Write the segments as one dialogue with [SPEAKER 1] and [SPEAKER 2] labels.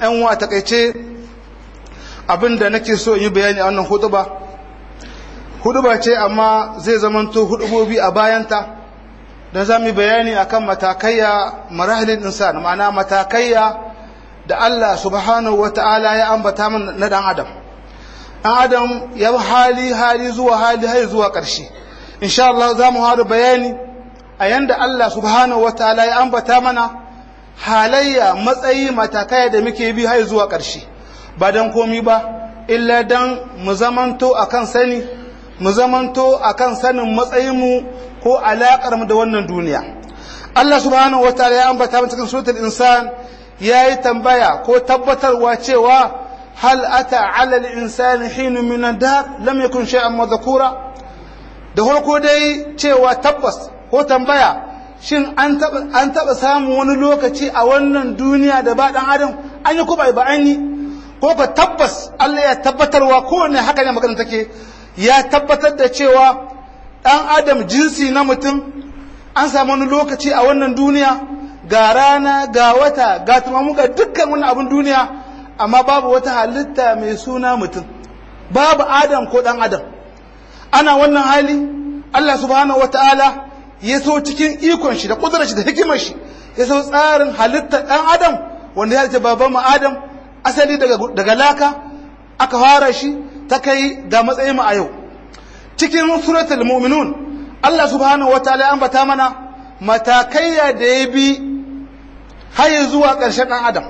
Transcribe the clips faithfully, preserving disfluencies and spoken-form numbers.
[SPEAKER 1] ɗan wa takaice abinda nake so in yi bayani a wannan hutuba hutuba ce amma zai zamanto hutubobi a bayanta da za mu bayani akan matakaiya marahilin insan ma'ana matakaiya da Allah subhanahu wata'ala ya ambata mana na dan adam dan adam ya hali hali zuwa hali har zuwa ƙarshe insha Allah za mu haɗu bayani a yanda Allah subhanahu wata'ala ya ambata mana halayya matsayi matakaiya da muke bi har zuwa ƙarshe ba dan komi ba illa dan mu zamanto akan sani mu zamanto akan sanin matsayinmu ko alaƙar mu da wannan duniya Allah subhanahu wataala ya ambata mana cikin suratul insan yayi tambaya ko tabbatarwa cewa hal ata ala al-insani hin min ad-dar lam yakun shay'an madhkura da farko dai cewa tabbas ko tambaya shin an taba an taba samu wani lokaci a wannan duniya da ba dan adam an yi ko bai ba an yi ko ka tabbas Allah ya tabbatarwa ko ne haka ne magana take ya tabbatar da cewa ɗan adam jinsi na mutum an samu wani lokaci a wannan duniya ga rana ga wata ga tumamu ga dukkan wani abin duniya amma babu wata halitta mai suna mutum babu adam ko ɗan adam ana wannan hali Allah subhanahu wata'ala ya so cikin ikon shi da kudurar shi da hikimar shi ya so tsarin halittar ɗan adam wanda ya ce baban mu adam asali daga daga laka aka fara shi ta kai ga matsayin mu a yau cikin suratul mu'minun Allah subhanahu wataala ya ambata mana matakaiya da ya bi har zuwa ƙarshen ɗan adam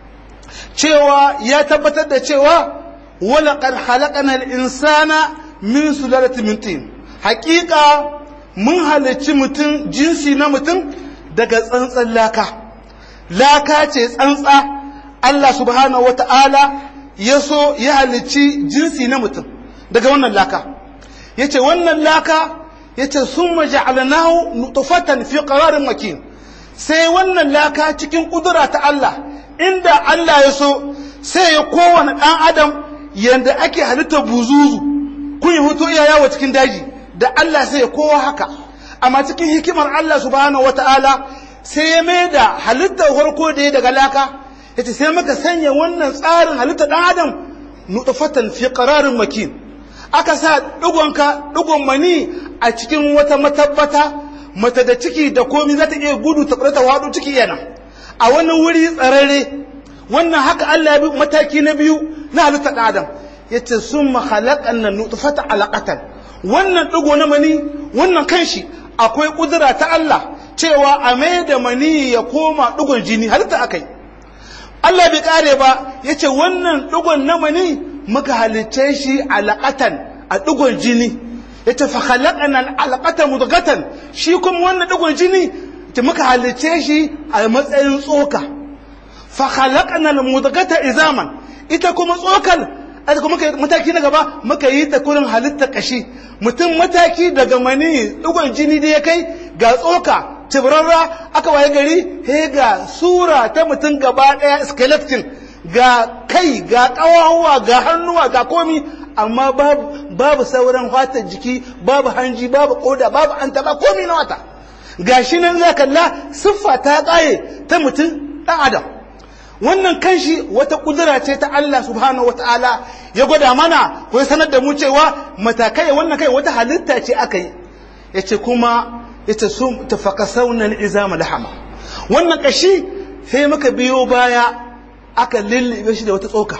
[SPEAKER 1] cewa ya tabbatar da cewa wala qad khalaqana al-insana min sulalatin min tin haƙiƙa mun halicci mutum jinsi na mutum daga tsantsan laka laka ce tsantsa Allah subhanahu wataala ya so ya halicci jinsi na mutum daga wannan laka yace wannan laka yace summa ja'alnahu nutfatan fi qararin makin sai wannan laka cikin kudura ta Allah inda Allah ya so sai ya kowane dan adam yanda ake halitta buzuzu kun yi hoto iya yawo cikin daji da Allah sai ya kowa haka amma cikin hikimar Allah subhanahu wataala sai ya maida halitta farko da ya daga laka yace sai muka sanya wannan tsarin halitta dan adam nutfatan fi qararin makin aka sa dugonka dugon mani a cikin wata matabbata mata da ciki da komai za ta iya gudu ta kurata wadu ciki yana a wani wuri tsararre wannan haka Allah ya bi mataki na biyu na halitta dan adam yace summa khalaqana nutfata alaqatan wannan dugo na mani wannan kanshi akwai kudura ta Allah cewa a mai da mani ya koma dugon jini halitta akai Allah bai kare ba yace wannan dugon na mani muka halicce shi alaqatan a dugon jini yace fa khalaqana alaqata mudghatan shi kuma wannan dugon jini ta muka halicce shi a matsayin tsoka fa khalaqana almudghata izaman ita kuma tsokal aka kuma mataki na gaba muka yi ta kurin halitta kashi mutum mataki daga mani dugon jini da ya kai ga tsoka tibrarra aka waye gari he ga sura ta mutum gaba daya skeleton ga kai ga kawawa ga hannuwa ga komi amma babu babu sauran fatar jiki babu hanji babu koda babu antaba komi na wata gashi nan za kalla siffa ta kaye ta mutum dan adam wannan kanshi wata kudura ce ta Allah subhanahu wataala ya gwada mana ko ya sanar da mu cewa matakai wannan kai wata halitta ce aka yi yace kuma yace sum tafakasawna al-izama lahama wannan kashi sai muka biyo baya aka lillibe shi da wata tsoka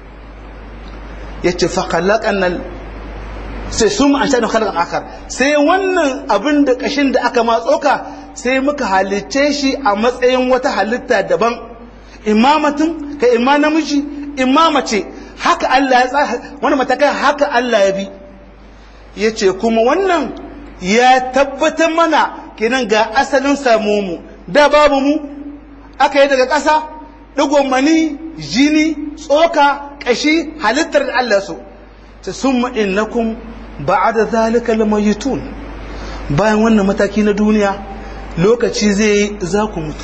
[SPEAKER 1] yace fa khalaqana sai sum an shanu khalaqan akhar sai wannan abin da kashin da aka ma tsoka sai muka halicce shi a matsayin wata halitta daban imamatin ka imma namiji imama ce haka Allah ya tsara wannan matakai haka Allah ya bi yace kuma wannan ya tabbatar mana kenan ga asalin samu mu da babu mu aka yi daga ƙasa digon mani jini tsoka kashi halittar da Allah so ta summa innakum ba'da zalika lamayitun bayan wannan mataki na duniya lokaci zai za ku mutu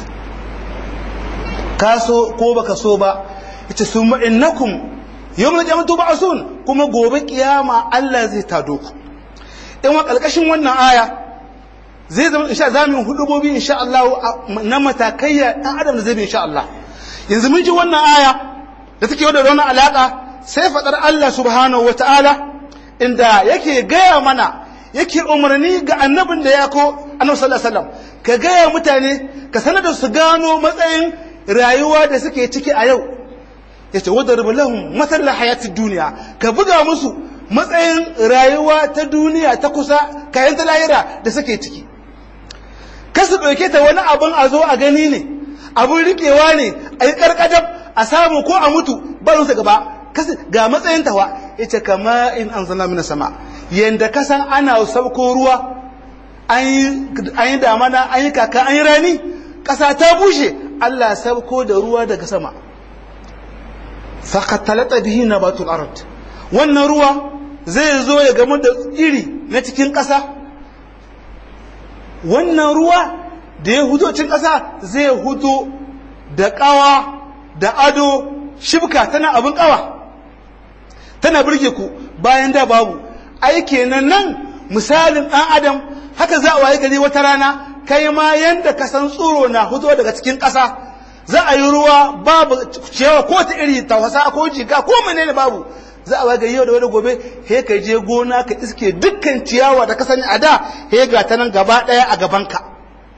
[SPEAKER 1] kaso ko baka so ba ita summa innakum yawmal qiyamati ba'sun kuma gobe kiyama Allah zai tado ku in wa kalkashin wannan aya zai zama insha zamin hudubobi insha Allah na matakaiya dan adam zai bi insha Allah yanzu mun ji wannan aya da take da wannan alaka sai fadar Allah subhanahu wataala inda yake gaya mana yake umarni ga annabin da ya ko annabi sallallahu alaihi wasallam ka gaya mutane ka sanar da su gano matsayin rayuwa da suke ciki a yau yace wadarbu lahum matal hayatid dunya ka buga musu matsayin rayuwa ta duniya ta kusa kayan ta lahira da suke ciki kasu dauke ta wani abun a zo a gani ne abun rikewa ne ai karkadab a samu ko a mutu ba su gaba ga matsayin tawa yace kama in anzalna minas sama yanda kasan ana sauko ruwa an yi damana an yi kaka an yi rani kasa ta bushe Allah sauko da ruwa daga sama faqatalata bihi nabatul ard wannan ruwa zai zo ya gamu da iri na cikin kasa wannan ruwa da ya hudo cikin kasa zai hudo da kawa da ado shibka tana abin kawa tana burge ku bayan da babu ai kenan nan misalin dan adam haka za a waye gari wata rana kai ma yanda ka san tsoro na hudo daga cikin ƙasa za a yi ruwa babu ciyawa ko ta iri ta wasa ko jika ko menene babu za a waye gari yau da wani gobe he ka je gona ka iske dukkan ciyawa da ka sani a da he ga ta nan gaba daya a gaban ka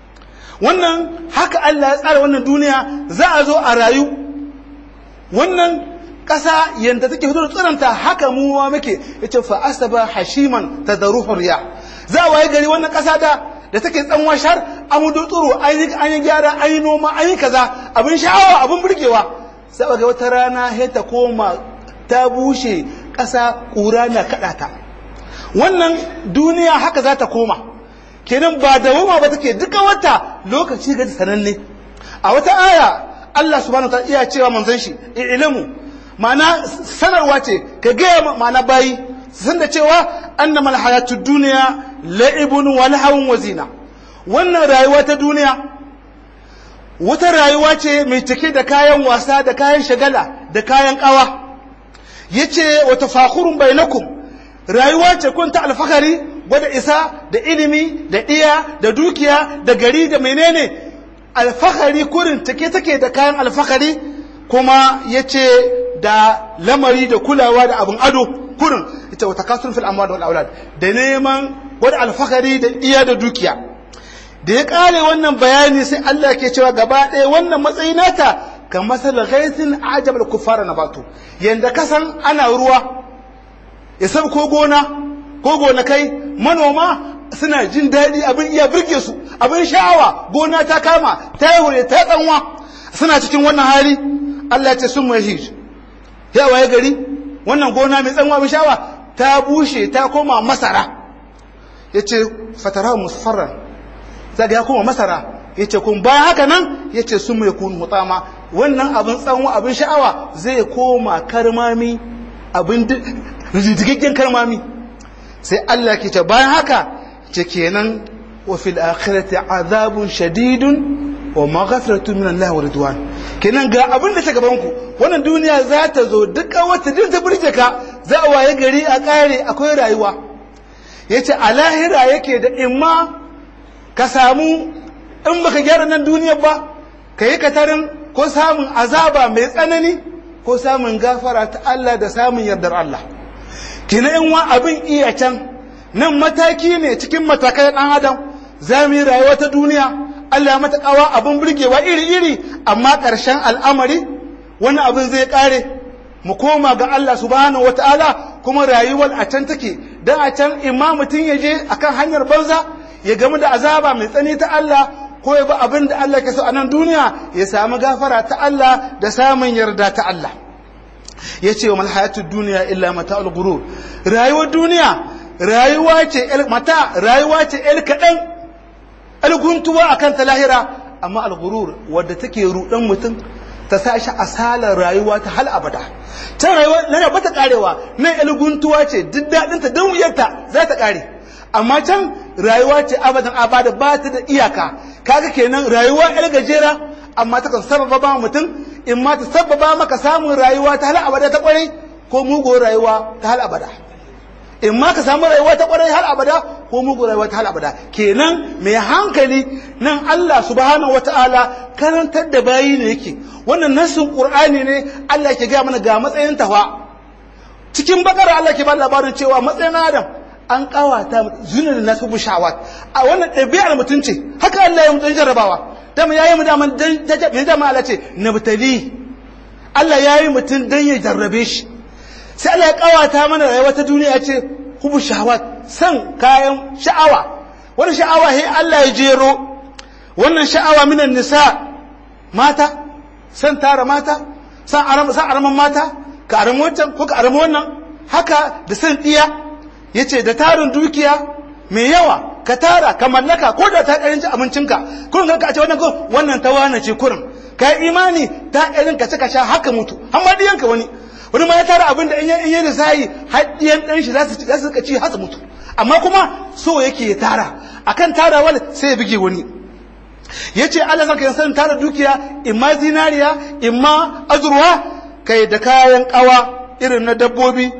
[SPEAKER 1] wannan haka Allah ya tsara wannan duniya za a zo a rayu wannan ƙasa yanda take fito da tsananta haka mu wa muke yace fa asaba hashiman tadruhu riya za a waye gari wannan ƙasa da da take tsanwa shar amudu tsuro an yi an yi gyara an yi noma an yi kaza abin sha'awa abin burgewa sai ga wata rana he ta koma ta bushe ƙasa ƙura na kada ta wannan duniya haka za ta koma kenan ba da wama ba take duka wata lokaci ga sananne a wata aya Allah subhanahu wa ta'ala iya cewa manzon shi ilmu ma'ana sanarwa ce ka gaya ma'ana bayi san da cewa annamal hayatud dunya la'ibun wa lahawun wa zina wannan rayuwa ta duniya wata rayuwa ce mai cike da kayan wasa da kayan shagala da kayan kawa yace wa tafakhurun bainakum rayuwa ce kun ta alfakari gwada isa da ilimi da iya da dukiya da gari da menene alfakari kurin take take da kayan alfakari kuma yace da lamari da kulawa da abin ado kurin ita wata kasurun fil amwal wal aulad da neman wani alfakari da iya da dukiya da ya kare wannan bayani sai Allah ke cewa gaba ɗaya wannan matsayi nata kan masal ghaisin ajab al kuffara nabatu yanda kasan ana ruwa ya sab ko gona ko gona kai manoma suna jin daɗi abin iya burge su abin sha'awa gona ta kama ta yi hure ta tsanwa suna cikin wannan hali Allah ya ce sun mai hij ya waye gari wannan gona mai tsanwa abin sha'awa ta bushe ta koma masara yace fatara musfarran zaga ya koma masara yace kun bayan haka nan yace sun mai kun mutama wannan abin tsanwa abin sha'awa zai koma karmami abin rijigaggen karmami sai Allah ke ce bayan haka ce kenan wa fil akhirati azabun shadidun wa maghfiratun min Allah wa ridwan kenan ga abin da ta gaban ku wannan duniya za ta zo duka wata din ta burge ka za a waye gari a kare akwai rayuwa yace a lahira yake da imma ka samu in baka gyara nan duniyar ba kai katarin ko samun azaba mai tsanani ko samun gafara ta Allah da samun yardar Allah kina in wa abin iya can nan mataki ne cikin matakai ɗan adam za mu yi rayuwa ta duniya Allah ya mata kawa abin burgewa iri-iri amma ƙarshen al'amari wani abin zai ƙare mu koma ga Allah subhanahu wata'ala kuma rayuwar a can take dan a can imma mutum ya je akan hanyar banza ya gamu da azaba mai tsani ta Allah ko ya bi abin da Allah ke so a nan duniya ya samu gafara ta Allah da samun yarda ta Allah ya ce wa malhayatud duniya illa mata'ul ghurur rayuwar duniya rayuwa ce mata rayuwa ce el kadan alguntuwa akan ta lahira amma al-ghurur wadda take rudan mutum ta sa shi asalar rayuwa ta hal abada ta rayuwa lana bata karewa nan alguntuwa ce duk dadin ta dan wuyarta za ta kare amma can rayuwa ce abadan abada ba ta da iyaka kaga kenan rayuwa el gajera amma ta kan sababa ba mutum in ma ta sababa maka samun rayuwa ta hal abada ta kware ko mugo rayuwa ta hal abada in ma ka samu rayuwa ta kwarai har abada ko mugu rayuwa ta har abada. Kenan mai hankali nan Allah subhanahu wataala karantar da bayi ne yake. Wannan nasin Qur'ani ne Allah ke ga mana ga matsayin tawa. Cikin bakara Allah ke ba labarin cewa matsayin Adam an kawata zunan nasu bushawat. A wannan ɗabi'ar mutum ce haka Allah ya mutun jarrabawa. Dama yayi mu daman dan dan dama Allah ce nabtali. Allah yayi mutun dan ya jarrabe shi. Sai Allah ya kawata mana rayuwa ta duniya ce hubu shahawat, san kayan sha'awa. Wannan sha'awa he Allah ya jero. Wannan sha'awa minan nisa mata, san tara mata, san aram san araman mata, ka arama wancan ko ka arama wannan. Haka da san diya yace da tarin dukiya mai yawa ka tara ka mallaka ko da ta karin abincinka kun ga ka ce wannan ko wannan tawana ce kurin kai imani ta karin ka cika sha haka mutu amma diyanka wani wani ma ya tara abin da in yi da sai haddiyan dan shi za su za su ci har su mutu amma kuma so yake ya tara akan tarawal sai ya bige wani yace Allah saka ya san tara dukiya imma zinariya imma azurwa kai da kayan kawa irin na dabbobi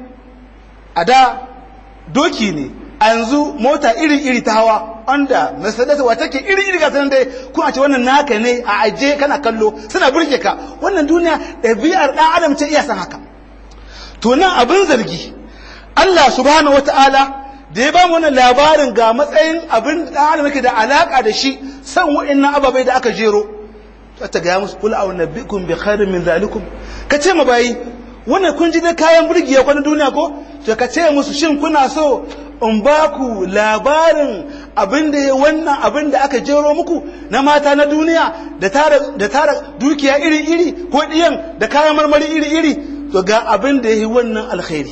[SPEAKER 1] a da doki ne a yanzu mota iri-iri ta hawa wanda Mercedes wa take iri-iri ga sanan dai kuma ce wannan naka ne a aje kana kallo suna burge ka wannan duniya ɗabi'ar ɗan adam ce iya san haka. To nan abin zargi Allah subhanahu wata'ala da ya ba mu wannan labarin ga matsayin abin da adam yake da alaka da shi san wa'annan ababai da aka jero ta ga musu kul aw nabbikum bi khairin min zalikum kace ma bayi wannan kun ji da kayan burgiya kwanan duniya ko to kace musu shin kuna so in ba ku labarin abin da ya wannan abin da aka jero muku na mata na duniya da tara da tara dukiya iri-iri ko diyan da kayan marmari iri-iri to ga abin da yayi wannan alkhairi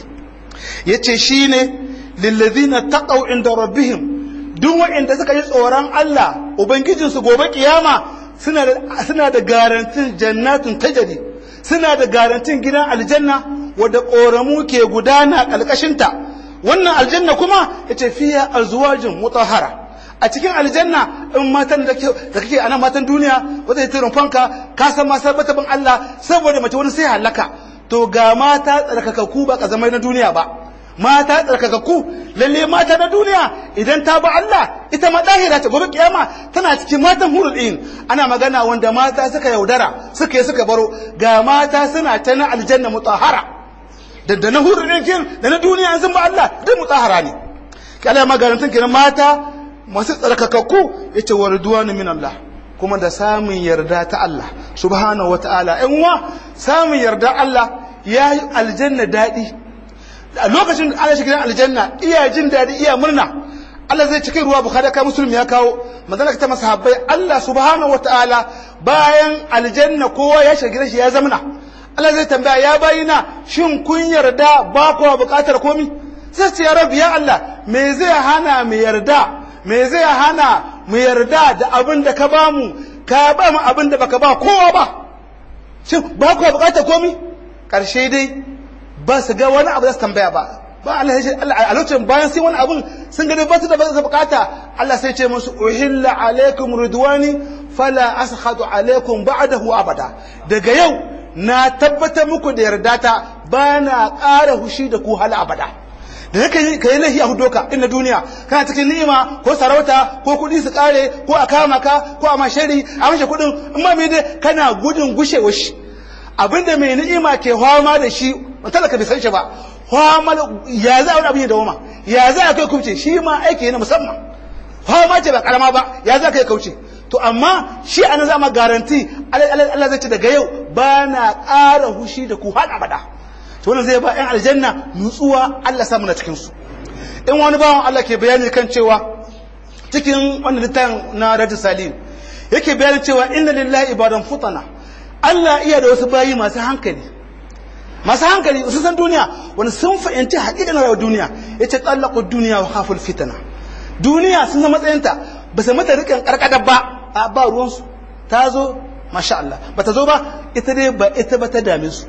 [SPEAKER 1] yace shine lillazina taqaw inda rabbihim duk wanda suka yi tsoron Allah ubangijin su gobe kiyama suna da suna da garantin jannatin tajri suna da garantin gidan aljanna wanda koramu ke gudana kalkashin ta wannan aljanna kuma yace fiya azwajin mutahhara a cikin aljanna in matan da kake anan matan duniya wanda ya tsirin fanka ka san ma sarbata bin Allah saboda mace wani sai halaka to ga mata tsarkakakku ba kazamai na duniya ba mata tsarkakakku lalle mata na duniya idan ta ba Allah ita ma dahira ta gobe kiyama tana cikin matan hurul din ana magana wanda mata suka yaudara suka yi suka baro ga mata suna ta na aljanna mutahhara da na hurul din da na duniya an san ba Allah duk mutahhara ne kala magarantin kenan mata masu tsarkakakku yace warduwanu min Allah kuma da samun yarda ta Allah subhanahu wataala in wa samun yarda Allah yayi aljanna dadi a lokacin da Allah shi gidan aljanna iya jin dadi iya murna Allah zai cikin ruwa bukhari ka muslim ya kawo manzon ta masahabbai Allah subhanahu wataala bayan aljanna kowa ya shiga shi ya zamna Allah zai tambaya ya bayina shin kun yarda ba ku bukatar komi sai ce ya rabbi ya Allah me zai hana mu yarda me zai hana mu yarda da abin da ka ba mu ka ba mu abin da baka ba kowa ba shin ba ku bukatar komi karshe dai ba su ga wani abu da su tambaya ba ba Allah ya a lokacin bayan sai wani abun sun ga ba su da ba su bukata Allah sai ce musu uhilla alaikum ridwani fala askhadu alaikum ba'dahu abada daga yau na tabbata muku da yarda ta ba na ƙara hushi da ku hal abada da yake kai lahi a hudoka inna duniya kana cikin ni'ima ko sarauta ko kudi su kare ko a kama ka ko a mashari a mashe kudin in ma me dai kana gudun gushewa shi abinda mai ni'ima ke hwama da shi talaka bai san shi ba hwama ya za wani abin da wama ya za kai kubce shi ma aiki ne musamman hwama ce ba karama ba ya za kai kauce to amma shi ana zama garanti Allah zai ce daga yau ba na ƙara hushi da ku har abada to wannan zai ba ɗan aljanna nutsuwa Allah samu na cikin su in wani bawan Allah ke bayani kan cewa cikin wannan littafin na Rajul Salim yake bayani cewa inna lillahi ibadan futana Allah iya da wasu bayi masu hankali masu hankali su san duniya wani sun fahimci haƙiƙanin rayuwar duniya yace tsallaqu duniya wa khaful fitana duniya sun zama matsayinta ba su mata rikan karkadar ba a ba ruwansu ta zo masha Allah ba ta zo ba ita dai ba ita ba ta dame su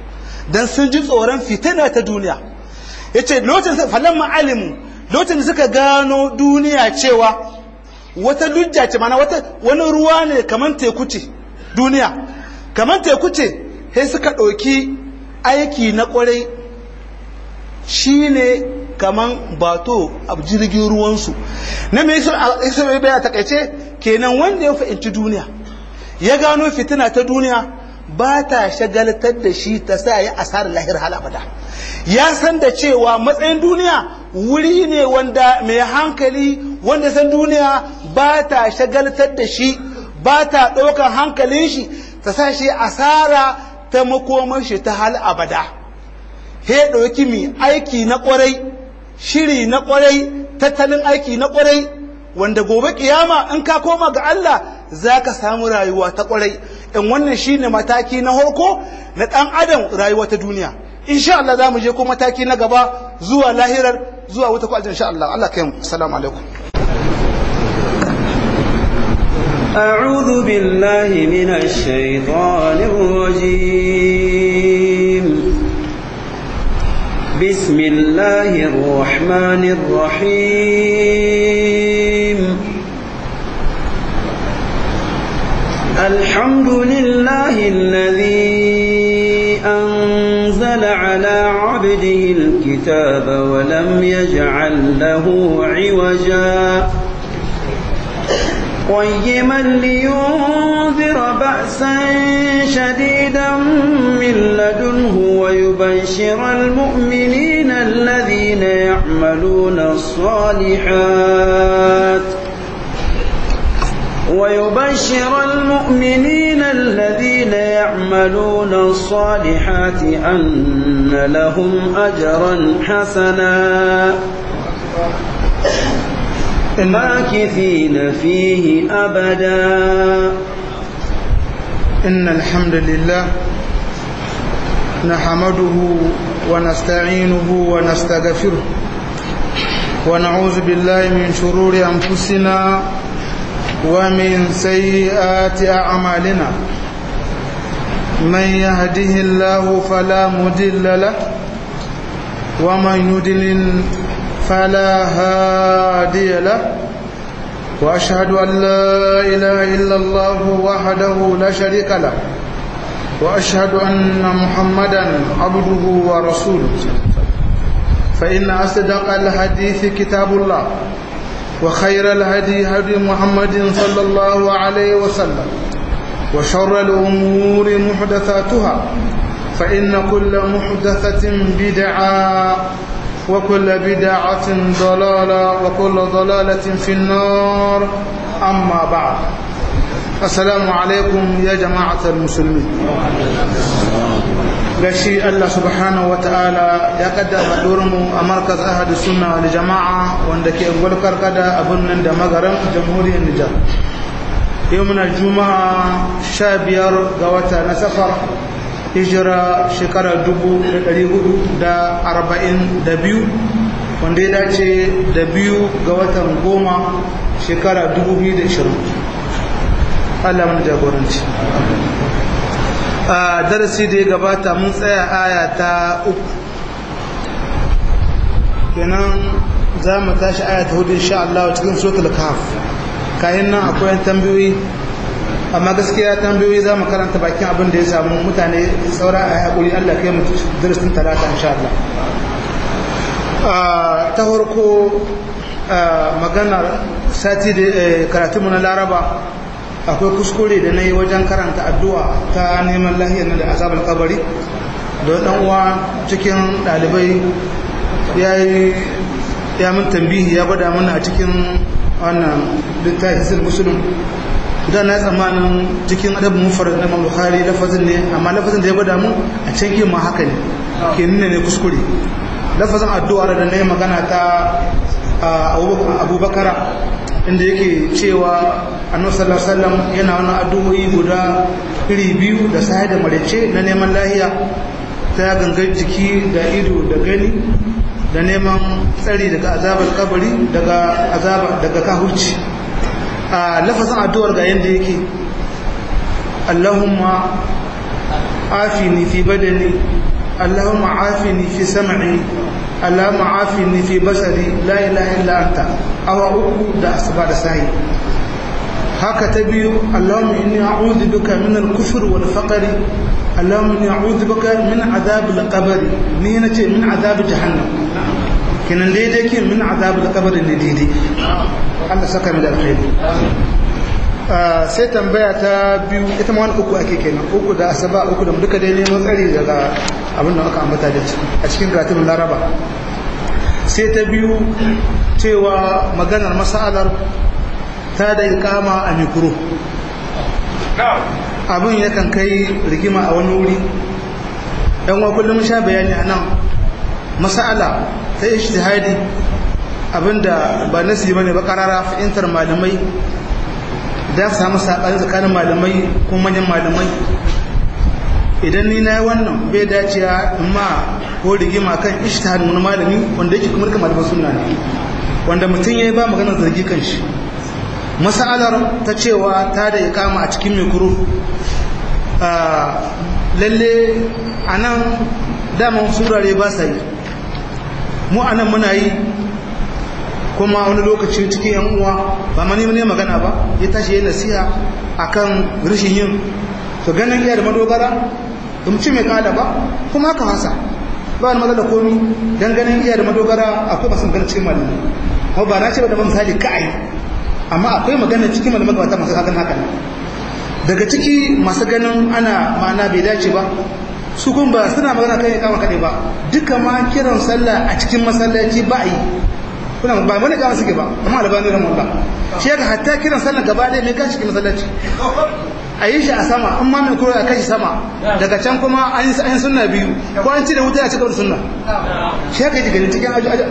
[SPEAKER 1] dan sun ji tsoron fitina ta duniya yace lokacin sai falan ma'alimu lokacin da suka gano duniya cewa wata lujja ce mana wata wani ruwa ne kaman teku ce duniya kaman teku ce sai suka ɗauki aiki na ƙwarai shine kaman bato a jirgin ruwansu na mai isa mai baya takaice kenan wanda ya fahimci duniya ya gano fitina ta duniya ba ta shagaltar da shi ta sa ya asarar lahir hal abada ya san da cewa matsayin duniya wuri ne wanda mai hankali wanda san duniya ba ta shagaltar da shi ba ta ɗaukar hankalin shi ta sa shi asara ta makomar shi ta hal abada he ɗauki mai aiki na ƙwarai shiri na ƙwarai tattalin aiki na ƙwarai wanda gobe kiyama in ka koma ga Allah za ka samu rayuwa ta ƙwarai in wannan shine mataki na harko na ɗan adam rayuwa ta duniya insha Allah za mu je ko mataki na gaba zuwa lahirar zuwa wuta ko insha Allah Allah kai mu assalamu alaikum
[SPEAKER 2] أعوذ بالله من الشيطان الرجيم بسم الله الرحمن الرحيم الحمد لله الذي أنزل على عبده الكتاب ولم يجعل له عوجا قيما لينذر بأسا شديدا من لدنه ويبشر المؤمنين الذين يعملون الصالحات ويبشر المؤمنين الذين يعملون الصالحات أن لهم أجرا حسنا ماكثين فيه أبدا
[SPEAKER 1] إن الحمد لله نحمده ونستعينه ونستغفره ونعوذ بالله من شرور أنفسنا ومن سيئات أعمالنا من يهده الله فلا مضل له ومن يضلل فلا هادي له وأشهد أن لا إله إلا الله وحده لا شريك له وأشهد أن محمدا عبده ورسوله فإن أصدق الحديث كتاب الله وخير الهدي هدي محمد صلى الله عليه وسلم وشر الأمور محدثاتها فإن كل محدثة بدعة وكل بدعة ضلالة وكل ضلالة في النار أما بعد السلام عليكم يا جماعة المسلمين gashi Allah subhanahu wa ta'ala ya kaddara mu a markaz ahadu sunna wal jama'a wanda ke gulkar kada abun nan da magaran jamhuriyar Nijar yau muna juma'a sha biyar ga wata na safar hijira shekara dubu da ɗari hudu da arba'in da biyu wanda ya dace da biyu ga watan goma shekara dubu biyu da ishirin Allah mana jagoranci a darasi da ya gabata mun tsaya aya ta uku kenan za mu tashi aya ta hudu insha Allah cikin suratul kahf kayan nan akwai tambayoyi amma gaskiya tambayoyi za mu karanta bakin abin da ya samu mutane saura a haƙuri Allah kai mu darasin talata insha Allah ta farko maganar sati da karatunmu na laraba akwai kuskure da na yi wajen karanta addu'a ta neman lahiyar da azabar kabari da ɗan uwa cikin ɗalibai ya min tambihi ya gwada mana a cikin wannan littafin musulun da na tsammanin cikin adabin mufarar na Bukhari lafazin ne amma lafazin da ya gwada mu a can yin ma haka ne ke nuna ne kuskure lafazin addu'ar da na yi magana ta abubakara inda yake cewa annabi sallallahu alaihi wasallam yana wannan addu'o'i guda iri biyu da sai da marece na neman lahiya ta gangar jiki da ido da gani da neman tsari daga azabar kabari daga azaba daga kahurci a lafazin addu'ar ga yanda yake Allahumma afini fi badani Allahumma afini fi sam'i Allahumma afini fi basari la ilaha illa anta awa uku da asuba da sahi haka ta biyu Allahumma inni a'udhu bika min al-kufr wal faqr Allahumma inni a'udhu bika min adhab al-qabr ni nace min adhab jahannam kinan daidai kin min adhab al-qabr ne daidai Allah saka mu da alkhairi sai tambaya ta biyu ita ma wani uku ake kenan uku da asaba uku da duka dai neman tsari daga abin da aka ambata da a cikin karatun laraba sai ta biyu cewa maganar masalar ta da ikama a mikro abin yakan kai rigima a wani wuri yan wa kullum sha bayani a nan masala ta ijtihadi abinda ba nasi bane ba karara fahimtar malamai da su samu saɓani tsakanin malamai ko manyan malamai idan ni na yi wannan bai dacewa ma ko rigima kan ishtihadin wani malami wanda yake kuma rika malaman sunna ne wanda mutum ya yi ba maganar zargi kan shi masalar ta cewa ta da ikama a cikin mikro lalle a nan daman surare ba sa yi mu a nan muna yi kuma wani lokaci cikin yan uwa ba mani ne magana ba ya tashi yayin nasiha akan rashin yin to ganin iya da madogara in ci mai kada ba kuma haka hasa ba wani matsala komi dan ganin iya da madogara akwai basu magana cikin malami ko ba na ce ba da misali kai amma akwai magana cikin malami ba ta masu hakan haka daga ciki masu ganin ana ma'ana bai dace ba su kun ba suna magana kan ya kama kadai ba duka ma kiran sallah a cikin masallaci ba yi kuna ba wani kama suke ba amma albani ran wallah shi ga hatta kiran sallar gaba ɗaya mai kashi ke masallaci a yi shi a sama in ma mai kuro a kashi sama daga can kuma an yi sunna biyu ko an ci da wuta a cikin sunna shi haka ji gani cikin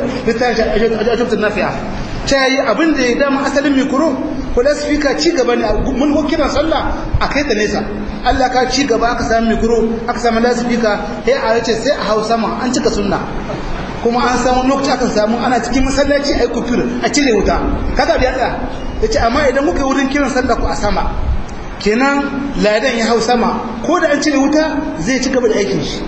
[SPEAKER 1] ajiyar nafi'a ta yi abin da ya dama asalin mai kuro ko da spika ci gaba ne mun ko kiran sallah a kai ta nesa Allah ka ci gaba aka sami mai kuro aka sami lasifika sai a yace sai a hau sama an cika sunna kuma an samu lokaci aka samu ana cikin masallaci a yi kufir a cire wuta kaga da yatsa ya ce amma idan muka yi wurin kiran sallah ku a sama kenan ladan ya hau sama ko da an cire wuta zai ci gaba da aikin shi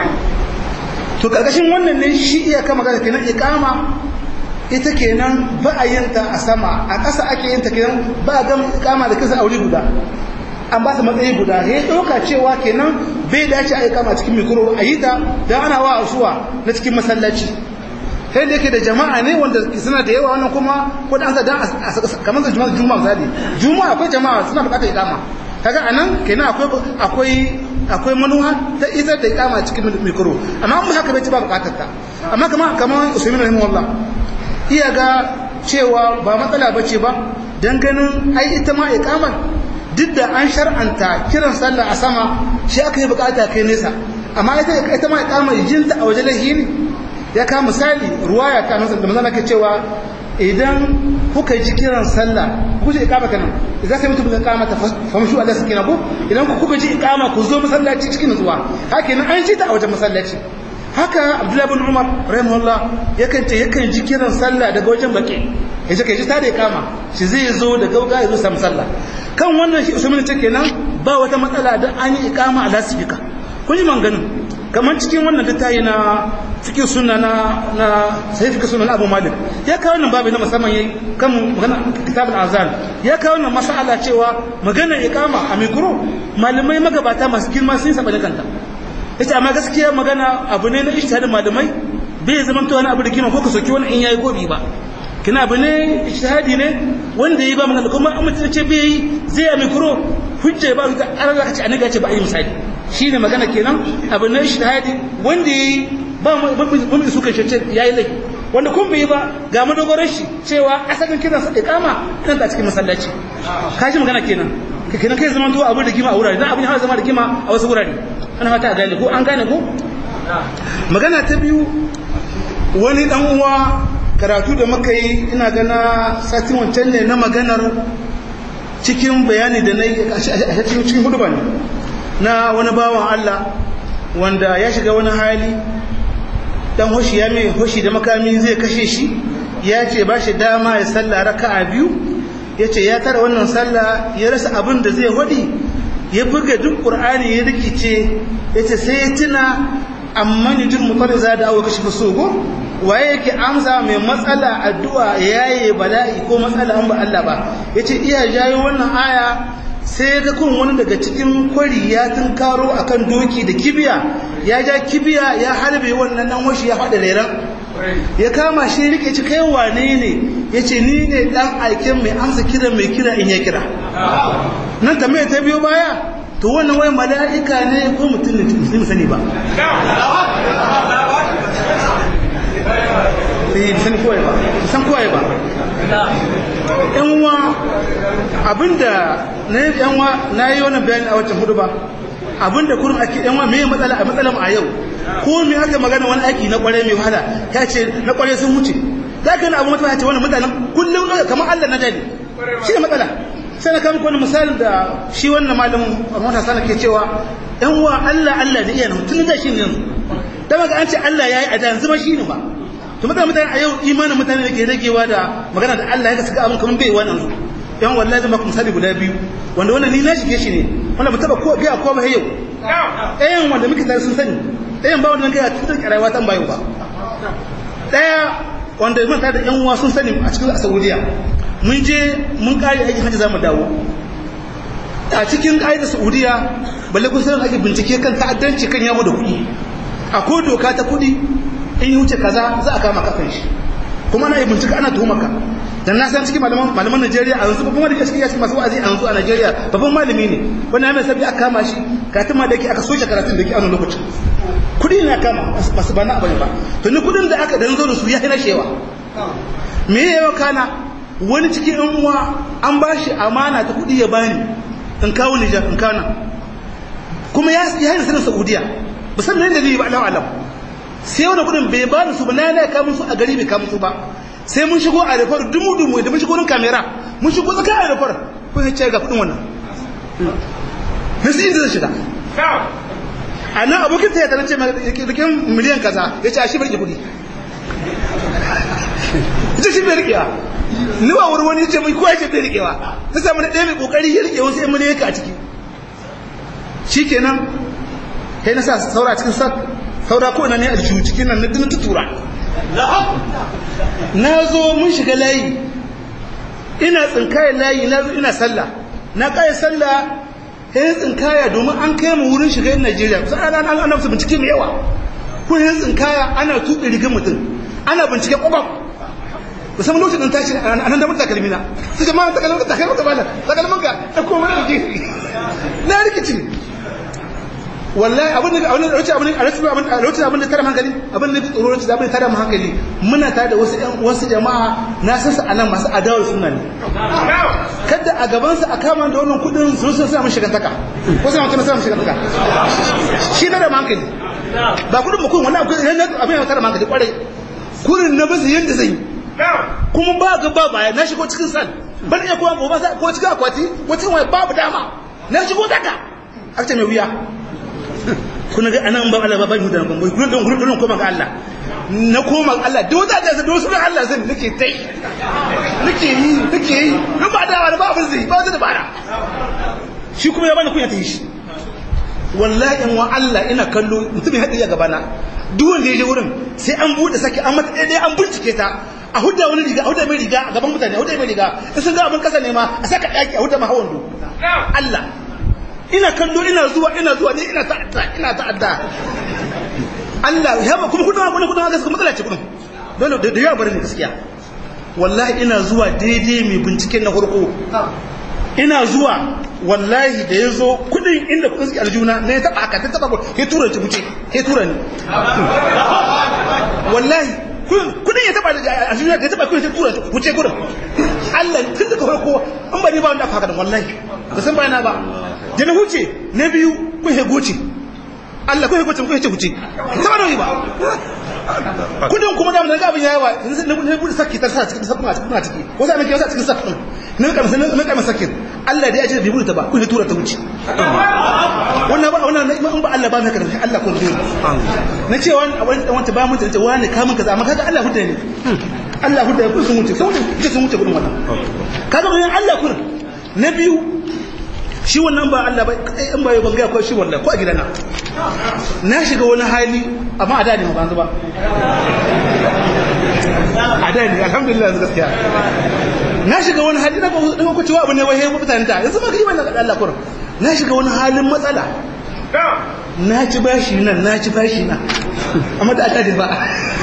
[SPEAKER 1] to karkashin wannan ne shi iya kama gada kenan ikama ita kenan ba a yin ta a sama a ƙasa ake yin ta kenan ba a gama ikama da kisa aure guda an ba su matsayi guda ya ɗauka cewa kenan bai dace a ikama cikin mikro a yi ta don ana wa asuwa na cikin masallaci sai da yake da jama'a ne wanda suna da yawa wannan kuma ko da an sa dan kamar da juma'a juma'a misali juma'a akwai jama'a suna bukatar ikama kaga anan kenan akwai akwai akwai manuwa ta izar da ikama cikin mikro amma mun haka bai ci ba bukatar ta amma kamar kamar Usaimin rahimahullah iya ga cewa ba matsala bace ba dan ganin ai ita ma ikamar duk da an shar'anta kiran sallah a sama shi aka yi bukata kai nesa amma ita ita ma ikamar jinta a wajen lahiri ya ka misali ruwaya ta nan da manzon ke cewa idan kuka ji kiran sallah ku ji ikama kana idan sai mutum ya kama ta famshu Allah sakina ku idan ku kuka ji ikama ku zo masallaci cikin nutsuwa haka nan an ji ta a wajen masallaci haka Abdullah ibn Umar rahimahullah yakan ce yakan ji kiran sallah daga wajen baki yace kai ji ta da ikama shi zai zo da gauga ya zo sam sallah kan wannan shi Usman ce kenan ba wata matsala da an yi ikama a lasifika kun ji manganin kamar cikin wannan littafi na fikin sunna na na sai fikin sunna na Abu Malik ya kawo wannan babu na musamman yayi kan magana kitabul azan ya kawo wannan mas'ala cewa magana iqama a mikro malamai magabata masu girma sun saba da kanta yace amma gaskiya magana abu ne na ijtihadin malamai bai zaman to wani abu da kima ko ka soki wani in yayi gobi ba kina abu ne ijtihadi ne wanda yayi ba magana kuma amma ce bai yi zai a mikro hujja ba ka Allah ka ce annabi ya ce ba ayi misali shine magana kenan abu ne ijtihadi wanda yayi ba mun su kai ce yayi laifi wanda kun bai ba ga madogoran shi cewa asalin kiran sa iqama kan ta cikin masallaci kaji magana kenan kenan kai zaman to abu da kima a wurare dan abin ya zama da kima a wasu wurare ana fata a gane ko an gane ko magana ta biyu wani dan uwa karatu da muka yi ina gana satin wancan ne na maganar cikin bayani da na yi a cikin hudu ba ne na wani bawan Allah wanda ya shiga wani hali dan hoshi ya mai hoshi da makami zai kashe shi ya ce ba shi dama ya salla raka'a biyu ya ce ya tara wannan salla ya rasa abin da zai hudi ya buga duk ƙur'ani ya rikice ya ce sai ya tuna amma ni jin mutar za da awo kashi fasogo waye yake amsa mai matsala addu'a yayi bala'i ko matsala an ba Allah ba yace iya jayo wannan aya sai ga kun wani daga cikin kwari ya tunkaro akan doki da kibiya ya ja kibiya ya harbe wannan dan washi ya faɗa reran ya kama shi rike ci kai wane ne yace ni ne dan aikin mai amsa kira mai kira in ya kira nan ta mai ta biyo baya to wannan wai mala'ika ne ko mutum ne musulmi sani ba eh san koyi ba san koyi ba yan wa abinda na yi yan wa na yi wannan bayani a wancan hudu ba abinda kurin ake yan wa me matsala a matsalan a yau ko me aka magana wani aiki na kware mai wahala ya ce na kware sun wuce za ka yi abu mutum ya ce wannan mutanen kullum kamar Allah na dani shi ne matsala sai na kama wani misali da shi wannan malamin matasa na ke cewa yan wa Allah Allah da iya nan tun da shi ne yanzu da maka an ce Allah ya yi a da yanzu ma shi ne ba to mutane mutane a yau imanin mutane da ke ragewa da magana da Allah ya saka abin kamar bai wannan su yan wallahi zan baka misali guda biyu wanda wannan ni na shige shi ne wanda ba taba ko biya ko ba yau ɗayan wanda muke tare sun sani ɗayan ba wanda kai tun da rayuwa tan bayo ba ɗaya wanda mun tare da yan uwa sun sani a cikin Saudiya mun je mun kare aikin hajji zamu dawo a cikin ƙa'idar Saudiya balle kun san ake bincike kan ta'addanci kan yawo da kuɗi akwai doka ta kuɗi in yi wuce kaza za a kama kafin shi kuma ana yi bincika ana tuhumar ka dan na san cikin malaman malaman Najeriya a yanzu babban wanda ke cikin yasin masu wa'azi a yanzu a Najeriya babban malami ne wannan mai sabbi aka kama shi karatun ma da yake aka soke karatun da yake a wannan lokacin kudi ne aka kama basu bana abane ba to ni kudin da aka dan zo da su ya hina shewa me yayi kana wani cikin yan uwa an bashi amana ta kudi ya bani in kawo Nijar in kana kuma ya ya hina sanin Saudiya musamman da ni ba Allah alam sai wani kudin bai ba su ba na yana kamun su a gari bai kamun su ba sai mun shigo a rufar dumu-dumu da mun shigo nan kamera mun shigo tsaka a rufar ko ya ce ga kudin wannan na sai inda zai shiga a nan abokin ta yata na ce rikin miliyan kaza ya ce a shi bai rike kudi ita shi bai rikewa ni wa wuri wani ya ce mai kowa ya ce bai rikewa ta samu na ɗaya mai kokari ya rike wasu yan miliyan ka a ciki shi kenan kai na sa saura cikin sak saura ko na ne a jiwu cikin nan na dinin tutura na zo mun shiga layi ina tsinkaya layi na zo ina sallah na kai sallah sai tsinkaya domin an kai mu wurin shiga Najeriya sai ana an ana bincike mai yawa ko sai tsinkaya ana tuɓe rigar mutum ana bincike kwakwam musamman lokacin ɗan tashi a nan da mutu kalmina su jama'a ta kalmar ta kalmar ta bala ta kalmar ka ta koma da rikici na rikici wallahi abin da abin da wuce abin a lokacin abin a lokacin abin da tare hankali abin da tsoro lokacin abin da tare hankali muna tare da wasu wasu jama'a na san su anan masu adawar sunna ne kada a gaban su a kama da wannan kudin su sun sa mun shigantaka ko sai mutum sai mun shigantaka shi da hankali ba kudin mu kun wallahi abin da tare hankali kwarai kurin na basu yanda zai kuma ba ga ba baya na shigo cikin sal ban iya kowa gobe ko cikin akwati wacin wai babu dama na shigo daga akta mai wuya kuna ga anan ba Allah ba ba mutan ban kuna don gurin koma ga Allah na koma ga Allah da wata da da wasu Allah zan nake tai nake yi nake yi in ba da ba abin zai ba da bara shi kuma ya bani kunya ta yi shi wallahi in wa Allah ina kallo mutum ya hadi ya gabana duk wanda ya je wurin sai an bude saki an mata dai an bincike ta a hudda wani riga a hudda mai riga a gaban mutane a hudda mai riga in sun ga abin kasa ne ma a saka daki a hudda ma hawan do Allah ina kallo ina zuwa ina zuwa ne ina ta'adda ina ta'adda Allah ya ba kuma kudin kudin kudin gaskiya matsala ce kudin dole da yawa bari ne gaskiya wallahi ina zuwa daidai mai binciken na farko ina zuwa wallahi da yazo kudin inda kudin suke aljuna ne ta baka ta taba ke tura ci buce ke tura ni wallahi kudin ya taba aljuna ta taba kudin ta tura buce kudin Allah tun daga farko an bari ba wanda aka haka wallahi ba san bayana ba da na huce na biyu kun he goce Allah kun he goce kun he huce sama da ba kudin kuma da mun ga abin yawa ne bude saki ta sa cikin sakuna cikin ciki ko sai mun ke sa cikin sakuna ne ka mun mun ka sakin Allah da ya ce bai bude ta ba kun he tura ta wuce wannan ba wannan in ba Allah ba mai karfi Allah kun dole na ce wani wanda ba mun ce wani ka mun kaza amma kaga Allah hudda ne Allah hudda kun sun wuce sun wuce sun wuce gudun wannan kaga mun Allah kun na biyu shi wannan ba Allah ba in ba ban ga ko shi wallahi ko a gidana na shiga wani hali amma a dadi ba ban ba da ne alhamdulillah gaskiya na shiga wani hali na ko cewa abu ne wai he mutane da yanzu ba kaji wannan Allah kur na shiga wani halin matsala na ci bashi nan na ci bashi nan amma da Allah ba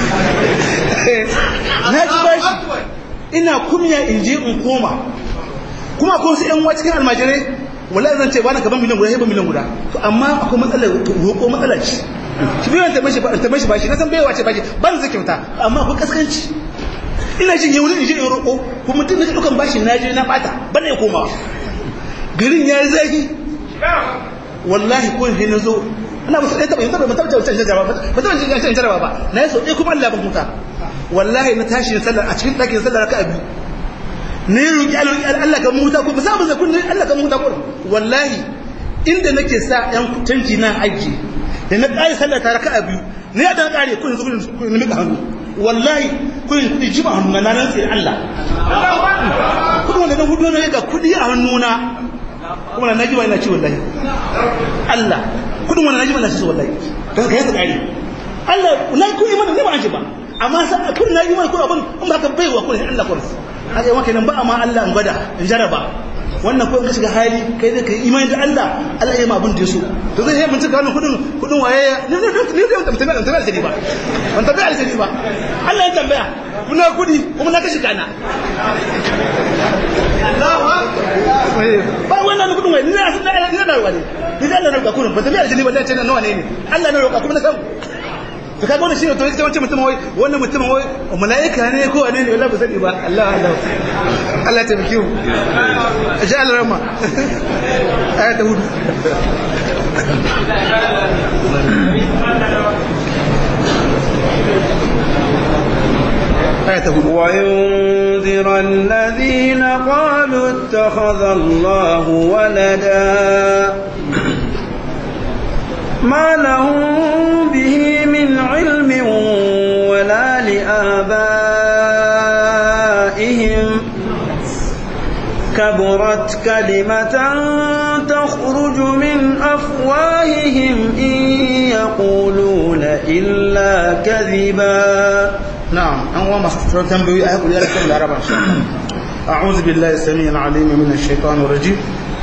[SPEAKER 1] na ci bashi ina kumiya in je in koma kuma ko su yan wa cikin almajirai wallahi zan ce ba na gaban miliyan guda ba miliyan guda to amma akwai matsala roƙo matsala ce shi biyan ta mashi ta mashi bashi na san baiwa ce bashi ban zai kyauta amma akwai kaskanci ina jin yau in je in roƙo ko mutum da dukan bashi na je na bata bana ya koma garin yayi zaki wallahi ko in na zo ana ba sai ta ba ba ta ta jaraba ba ba ta ta jaraba ba na so eh kuma Allah ba huta wallahi na tashi sallar a cikin dakin sallar raka'a biyu ne roki Allah ka muta ko ba za mu zakun Allah ka muta ko wallahi inda nake sa yan tanki na aji da na kai sallar ta raka'a biyu ne da kare kun zuwa kun mika hannu wallahi kun ji ba hannu na nan sai Allah kuma da hudu ne ga kudi a hannuna kuma na ji ba ina ci wallahi Allah kudin wannan naji ba na ci wallahi dan kai ta kare Allah na ku imani ne ba an ji ba amma sai kun na imani ko abun in ba ka baiwa kun Allah ko haka yawan kenan ba amma Allah in gwada in jaraba wannan ko in ka shiga hali kai da kai imani da Allah Allah ya ma abin da yaso to zai yi mun tuka wannan kudin kudin waye ne ne ne da tambaya tambaya da ba ban tambaya da ba Allah ya tambaya muna kudi kuma na kashi kana Allahu akbar ba wannan kudin waye ne na san da ina da wani ni da Allah na roƙa kurin ba tambaya da ba zai ce nawa ne ne Allah na roƙa kuma na san to kaga wannan shine to sai wancan mutum wai wannan mutum wai malaika ne ko ne ne wallahi ba sani ba Allah Allah Allah ta bikiyu aja Allah rama ayat hud ayat hud
[SPEAKER 2] wa yunzira alladhina qalu ittakhadha Allahu walada ما لهم به من علم ولا لآبائهم كبرت كلمة تخرج من أفواههم إن يقولون إلا كذبا
[SPEAKER 1] نعم أنا ما تنبوي أقول لك العرب أعوذ بالله السميع العليم من الشيطان الرجيم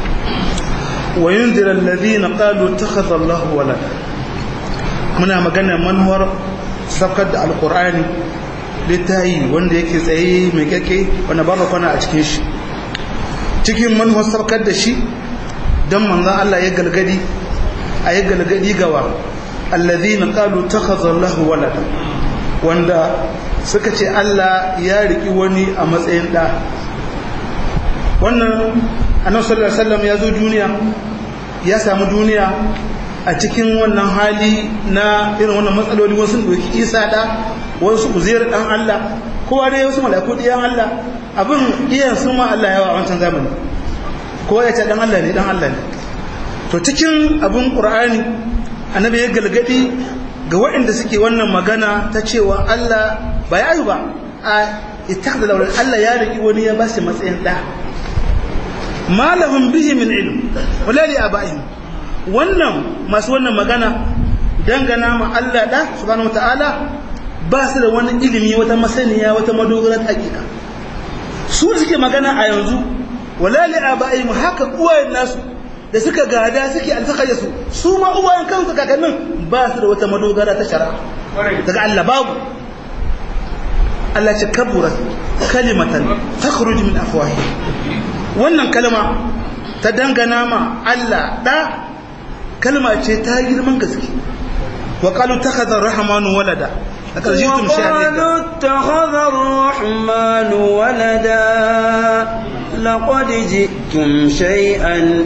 [SPEAKER 1] وينذر الذين قالوا اتخذ الله ولدا muna magana manhar sabkar da alqur'ani littayi wanda yake tsaye mai kake wanda babu kwana a cikin shi cikin manhar sabkar da shi dan manzon Allah ya galgadi ayi galgadi gawa alladhina qalu اتخذ الله walada wanda suka ce Allah ya riki wani a matsayin da wannan annabi sallallahu alaihi wasallam ya zo duniya ya samu duniya a cikin wannan hali na irin wannan matsaloli wasu doki Isa da wasu Uzair dan Allah kowa dai wasu malaiku diyan Allah abin iyan sun ma Allah yawa a wancan zamani kowa ya ce dan Allah ne dan Allah ne to cikin abin Qur'ani annabi ya galgadi ga waɗanda suke wannan magana ta cewa Allah ba ya yi ba a ittakhadha Allah ya riki wani ya ba shi matsayin da ma lahum bihi min ilm wala li abaihim wannan masu wannan magana dangana ma Allah da subhanahu wataala ba su da wani ilimi wata masaniya wata madogarar hakika su suke magana a yanzu wala li abaihim haka uwayen nasu da suka gada suke alfakari su su ma uwayen kansu kakannin ba su da wata madogara ta shari'a daga Allah babu Allah ce kaburat kalimatan takhruju min afwahi wannan kalma ta dangana ma Allah da kalma ce ta girman gaske wa qalu takhadha ar-rahmanu walada laqad ji'tum shay'an
[SPEAKER 2] qalu takhadha ar-rahmanu walada laqad ji'tum shay'an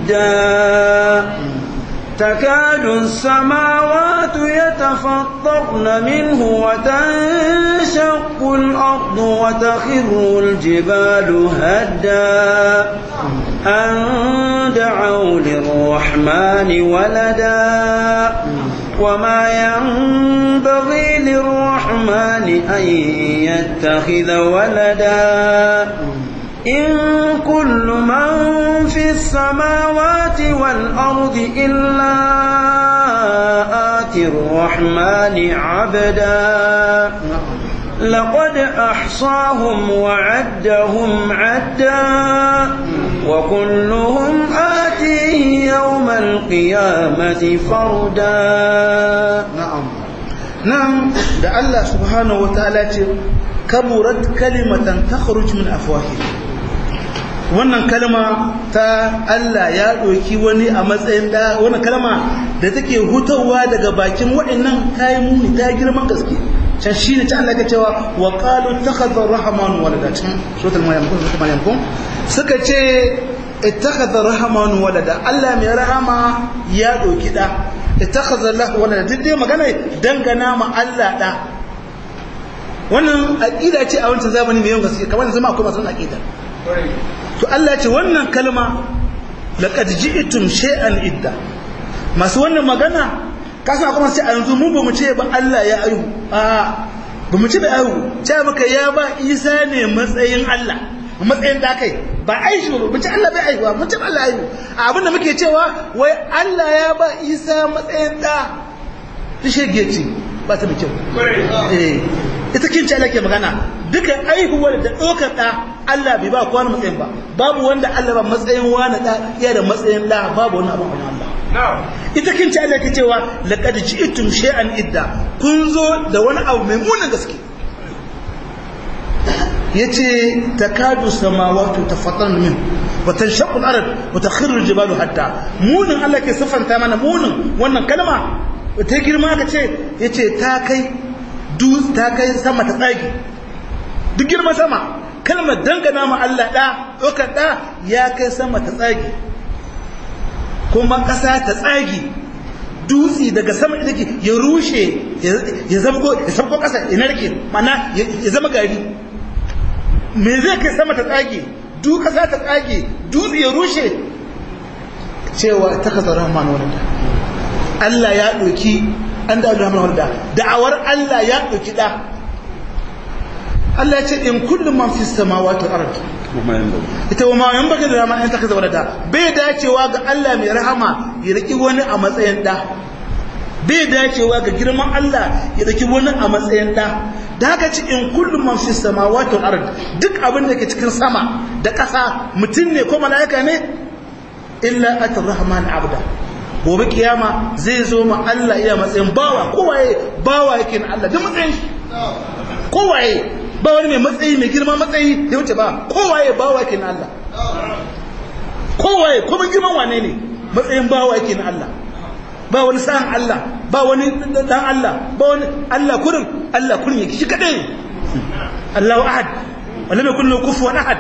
[SPEAKER 2] idda تكاد السماوات يتفطرن منه وتنشق الأرض وتخر الجبال هدا أن دعوا للرحمن ولدا وما ينبغي للرحمن أن يتخذ ولدا إن كل من في السماوات والأرض إلا آتي الرحمن عبدا لقد أحصاهم وعدهم عدا وكلهم آتيه يوم القيامة فردا.
[SPEAKER 1] نعم نعم ده الله سبحانه وتعالى كبرت كلمة تخرج من أفواههم. wannan kalma ta Allah ya ɗauki wani a matsayin da wannan kalma da take hutawa daga bakin waɗannan ta yi muni ta girman gaske can shi ne ta Allah ka cewa wa qalu takhadha ar-rahmanu walada can suratul maryam kun maryam kun suka ce ittakhadha ar-rahmanu walada Allah mai rahama ya ɗauki da ittakhadha Allah walada duk dai magana dangana ma Allah da wannan aqida ce a wancan zamani mai yawan gaske kamar yanzu ma akwai masu aqida to Allah ce wannan kalma laqad ji'tum shay'an idda masu wannan magana kasan kuma sai yanzu mu bamu ce ba Allah ya ayu a bamu ce ba ayu ce baka ya ba Isa ne matsayin Allah matsayin da kai ba aishu ba ce Allah bai aiwa mun ce Allah ayu abinda muke cewa wai Allah ya ba Isa matsayin da shege ce ba ta da kyau eh ita kin ce Allah ke magana dukan aihuwar da dokar da Allah bai ba kowa matsayin ba babu wanda Allah ba matsayin wani da iya da matsayin da babu wani abu kuma Allah ita kin ce Allah ke cewa laqad ji'tum shay'an idda kun zo da wani abu mai munin gaske yace takadu samawati tafattarna min wa tanshaqqu al-ard wa takhiru al-jibalu hatta munin Allah ke sifanta mana munin wannan kalma ta girma ka ce yace ta kai dus ta kai sama ta tsagi duk girma sama kalmar dangana ma Allah da dokar da ya kai sama ta tsagi kuma ƙasa ta tsagi dutse daga sama take ya rushe ya zamgo ya sabko ƙasa ya narke mana ya zama gari me zai kai sama ta tsage duk ƙasa ta tsage dutse ya rushe cewa ta kasar rahman wadda Allah ya ɗauki an da rahman wadda da'awar Allah ya ɗauki ɗa Allah ya ce in kullum man fi samawati wal ard ita wa ma yan baka da rahman an ta kasar wadda bai dacewa ga Allah mai rahama ya riki wani a matsayin ɗa bai dacewa ga girman Allah ya riki wani a matsayin ɗa da haka ci in kullum man fi samawati wal ard duk abin da ke cikin sama da ƙasa mutum ne ko mala'ika ne illa atar rahman abda gobe kiyama zai zo ma Allah iya matsayin bawa kowaye bawa yake na Allah duk matsayin shi kowaye ba wani mai matsayi mai girma matsayi da wuce ba kowaye bawa yake na Allah kowaye kuma girman wane ne matsayin bawa yake na Allah ba wani sa'an Allah ba wani dan Allah ba wani Allah kurin Allah kurin yake shi kadai Allahu ahad wala mai kullu kufuwan ahad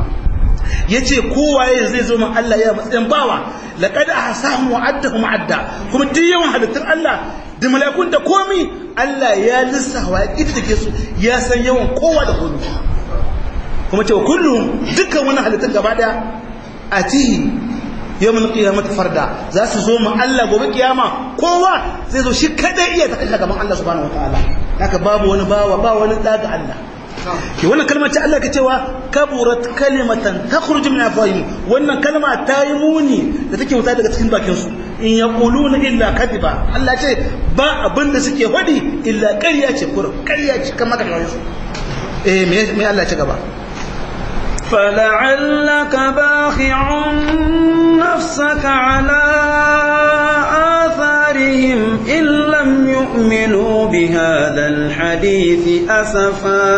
[SPEAKER 1] yace kowaye zai zo man Allah ya matsayin bawa laqad ahsahum wa addahum adda kuma duk yawan halittun Allah da malakun da komi Allah ya lissawa ya kidike su ya san yawan kowa da komi kuma cewa kullum dukkan wani halittun gaba daya atihi yawon kiyamata farda za su zo ma Allah gobe kiyama kowa zai zo shi kadai iya ta kai gaban Allah subhanahu wataala haka babu wani bawa ba wani daga Allah ke wannan kalmar ta Allah ke cewa kaburat kalimatan takhruju min afwahihim wannan kalma ta yi muni da take wuta daga cikin bakin su in yaquluna illa kadiba Allah ce ba abinda suke hodi illa ƙarya ce kur ƙarya ce kamar da su eh me me Allah ya ci gaba
[SPEAKER 2] فلعلك باخع نفسك على آثارهم إن لم يؤمنوا بهذا الحديث أسفا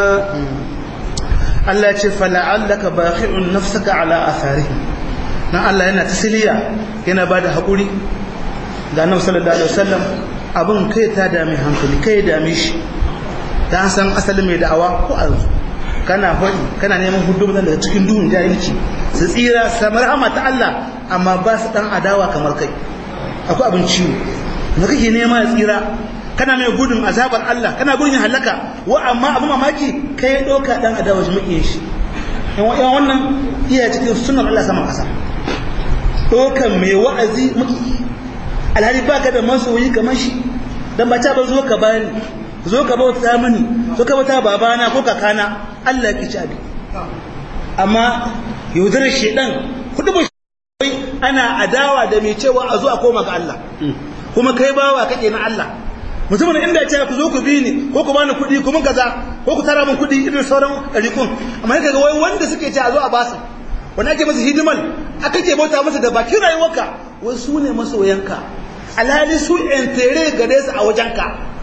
[SPEAKER 1] الله يقول فلعلك باخع نفسك على آثارهم na Allah yana tasiliya yana ba da haƙuri ga annabi sallallahu alaihi wasallam abin kai ta dame hankali kai dame shi dan san asalin mai da'awa ko arzu kana faɗi kana neman hudu daga cikin duhun jahilci su tsira samar rahama ta Allah amma ba su dan adawa kamar kai akwai abin ciwo da kake nema ya tsira kana mai gudun azabar Allah kana gudun halaka wa amma abin mamaki kai ya doka dan adawa shi muke shi yan wannan iya cikin sunnar Allah sama kasa dokan mai wa'azi muke alhali baka da masoyi kamar shi dan ba ta ba zo ka bani zo ka bauta mini zo ka bauta babana ko kakana Allah ki ci abi amma yaudarar shedan kudu ba ana adawa da mai cewa a zo a koma ga Allah kuma kai bawa kake na Allah mutumin inda ya ce ku zo ku bi ni ko ku bani kuɗi kuma kaza ko ku tara min kuɗi irin sauran ɗarikun amma yake ga wai wanda suke ce a zo a basu wanda ake masa hidimal aka ke bauta masa da bakin rayuwarka wai su ne masoyanka alhali su entere gare su a wajenka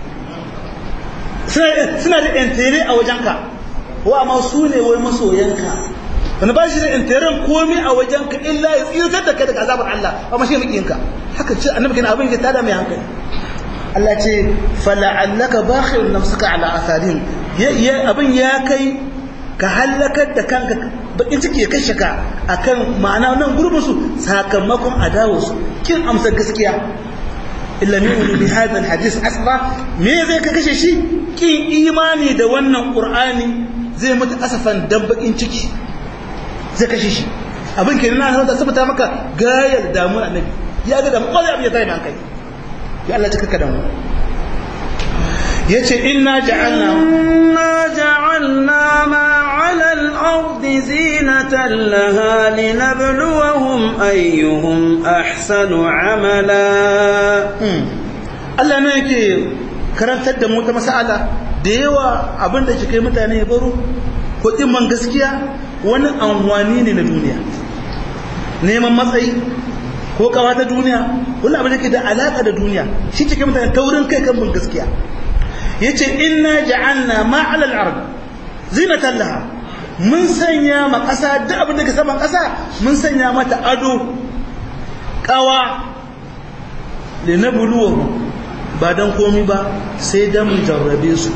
[SPEAKER 1] suna da entere a wajenka wa amma su ne wai masoyanka wani ba shi da enteren komi a wajenka illa ya tsirtar da kai daga azabar Allah amma shi makiyinka haka ce annabi kenan abin ke tada mai hankali Allah ce fala'allaka bakhirun nafsaka ala atharihim ya abin ya kai ka halakar da kanka bakin ciki ya kashe ka akan ma'ana nan gurbin su sakamakon adawo su kin amsa gaskiya illa min bi hadha alhadith asra me zai ka kashe shi kin imani da wannan qur'ani zai mutu asafan dan bakin ciki zai kashe shi abin kenan na da sabata maka gayar damu annabi ya ga da kwai abin ya tare hankali ya Allah cika da mu yace inna ja'alna
[SPEAKER 2] inna ja'alna ma 'ala al-ardi zinatan laha linabluwahum ayyuhum ahsanu 'amala Allah ne yake karantar da mu ta mas'ala da yawa abinda ke kai mutane ya baro ko dimman gaskiya wani anwani ne na duniya neman matsayi ko kawa ta duniya wani abin da ke da alaka da duniya shi cikin mutane taurin kai kan bin gaskiya yace inna ja'alna ma 'ala al-ard zinatan laha mun sanya ma kasa duk abin da ke saman kasa mun sanya mata ado kawa linabluwahum ba dan komi ba sai dan mu jarrabe su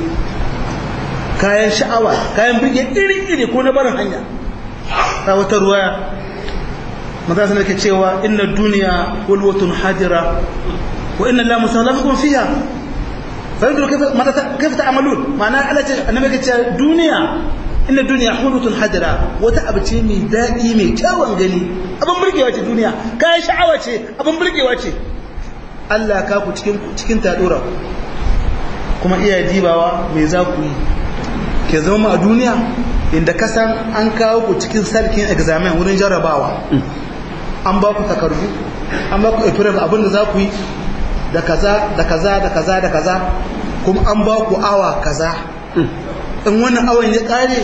[SPEAKER 2] kayan sha'awa kayan birge iri-iri ko na barin hanya ta wata ruwaya maza sanar ke cewa inna duniya walwatun hajira wa inna la musallafikum fiha fa'idul kayfa ta'malun ma'ana Allah ce annabi ke cewa duniya inna duniya hulwatun hajira wata abu ce mai dadi mai kyawun gani abin burgewa ce duniya kayan sha'awa ce abin burgewa ce Allah ka ku cikin cikin tadura kuma iya dibawa me za ku yi ke zama a duniya inda kasan an kawo ku cikin sarkin examen wurin jarrabawa an ba ku takardu an ba ku ifirar abin da za ku yi da kaza da kaza da kaza da kaza kuma an ba ku awa kaza in wannan awon ya kare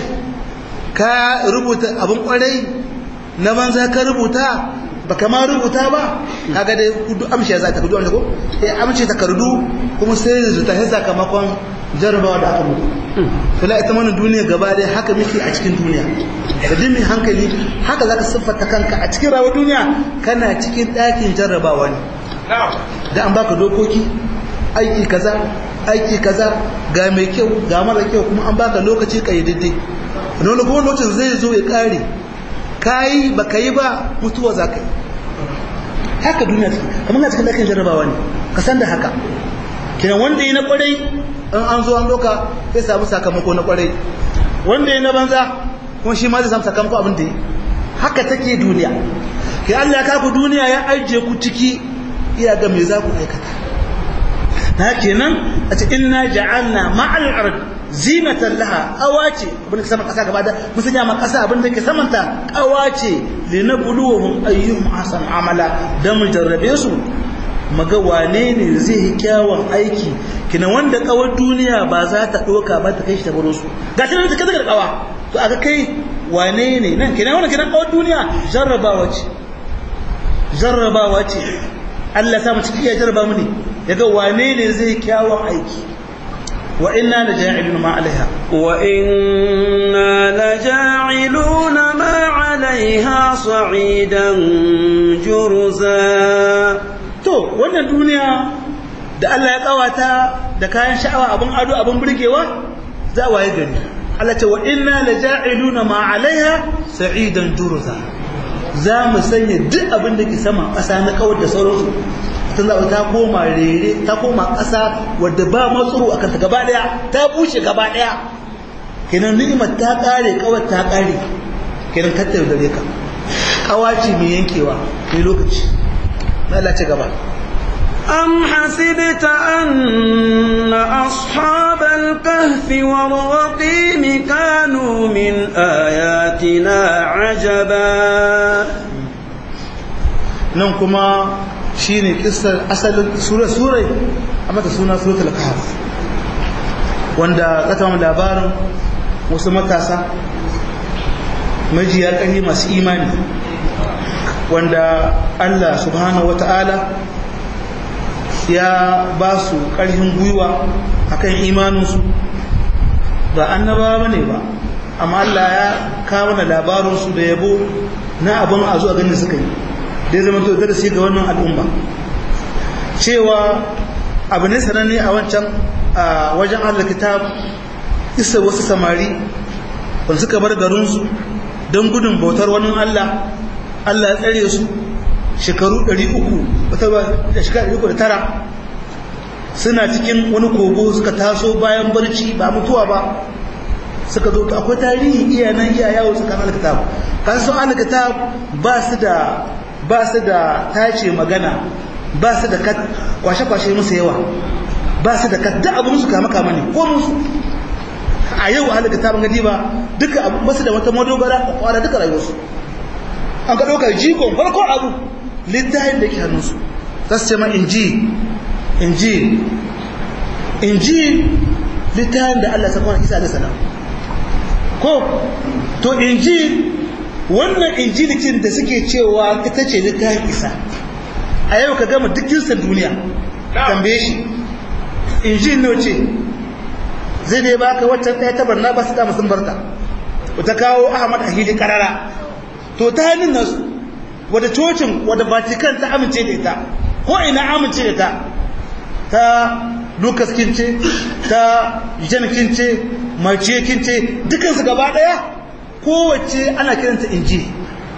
[SPEAKER 2] ka rubuta abin kwarai na banza ka rubuta ba kama rubuta ba kaga dai kudu amshi ya za ta kudu wanda ko eh amshi takardu kuma sai zuta ya sakamakon jarabawa da aka mutu fila ita mana duniya gaba dai haka muke a cikin duniya da dimin hankali haka zaka siffata kanka a cikin rawar duniya kana cikin ɗakin jarrabawa ne da an baka dokoki aiki kaza aiki kaza ga mai kyau ga mara kyau kuma an baka lokaci kayyadadde wani kuma lokacin zai zo ya kare kayi baka yi ba mutuwa za ka yi haka duniya take kamar ga cikin ɗakin jarrabawa ne ka san da haka kiran wanda yi na kwarai in an zo an doka sai samu sakamako na kwarai wanda yi na banza kuma shi ma zai samu sakamako abin da yi haka take duniya ke Allah ya kaku duniya ya ajiye ku ciki iya ga me za ku aikata na kenan a ce inna ja'alna ma'al ard zinatan laha awace abin da sama kasa gaba da musanya ma kasa abin da ke samanta awace linabluwahum ayyuhum ahsan amala dan mu jarrabe su maga wane ne zai yi kyawun aiki kina wanda kawar duniya ba za ta doka ba ta kai shi ta baro su ga tana ta kaza da kawa to aka kai wane ne nan kina wannan kina kawar duniya jarrabawa ce jarrabawa ce Allah sa mu ciki ya jarraba mu ne yaga wane ne zai kyawun aiki wa inna laja'iluna ma 'alayha wa inna laja'iluna ma 'alayha sa'idan jurza
[SPEAKER 1] to wannan duniya da Allah ya kawata da kayan sha'awa abin ado abin burgewa za waye gari Allah ce wa inna laja'iluna ma 'alayha sa'idan jurza za mu sanya duk abin da ke sama ƙasa na kawar da sauransu tun da ta koma rere ta koma ƙasa wadda ba matsuru akan ta gaba daya ta bushe gaba daya kenan ni'imar ta kare kawar ta kare kenan kattar gare ka kawaci mai yankewa kai lokaci na Allah ci gaba
[SPEAKER 2] أم حسبت أن أصحاب الكهف والرقيم كانوا من آياتنا عجبا
[SPEAKER 1] ننكما
[SPEAKER 2] shine kissar asalin sura sura amma ta suna suratul kahf wanda zata mu labarin wasu matasa majiya ƙarfi masu imani wanda Allah subhanahu wata'ala ya ba su ƙarfin gwiwa akan imaninsu ba annabawa ne ba amma Allah ya kawo da labarinsu da yabo na abin a zuwa ganin suka yi da ya zama to darasi ga wannan al'umma cewa abu ne sananne a wancan a wajen Allah kitab isa wasu samari wanda suka bar garinsu don gudun bautar wani Allah Allah ya tsare su shekaru ɗari uku da shekaru ɗari uku da tara suna cikin wani kogo suka taso bayan barci ba mutuwa ba suka zo akwai tarihi iya nan iya yawo tsakanin alkitab kan su alkitab ba su da ba su da tace magana ba su da kwashe-kwashe musu yawa ba su da kadda abu musu kama kama ne ko musu a yau alkitab gadi ba duka abu basu da wata madogara a kwara duka rayuwarsu an ka ɗaukar jikon farko abu littafin da ke hannunsu za su ce ma inji inji inji littafin da Allah sakon Isa alaihi salam ko to inji wannan injilikin da suke cewa ita ce littafin Isa a yau ka gama duk jinsin duniya tambaye shi inji ne ce zai dai baka waccan ɗaya ta barna ba su da musun barta ta kawo Ahmad Ahili karara to ta hannun nasu wadda cocin wadda Vatican ta amince da ita ko ina amince da ta ta Lucas kince ta Jan kince Marciye kince dukansu gaba daya kowace ana kiranta inji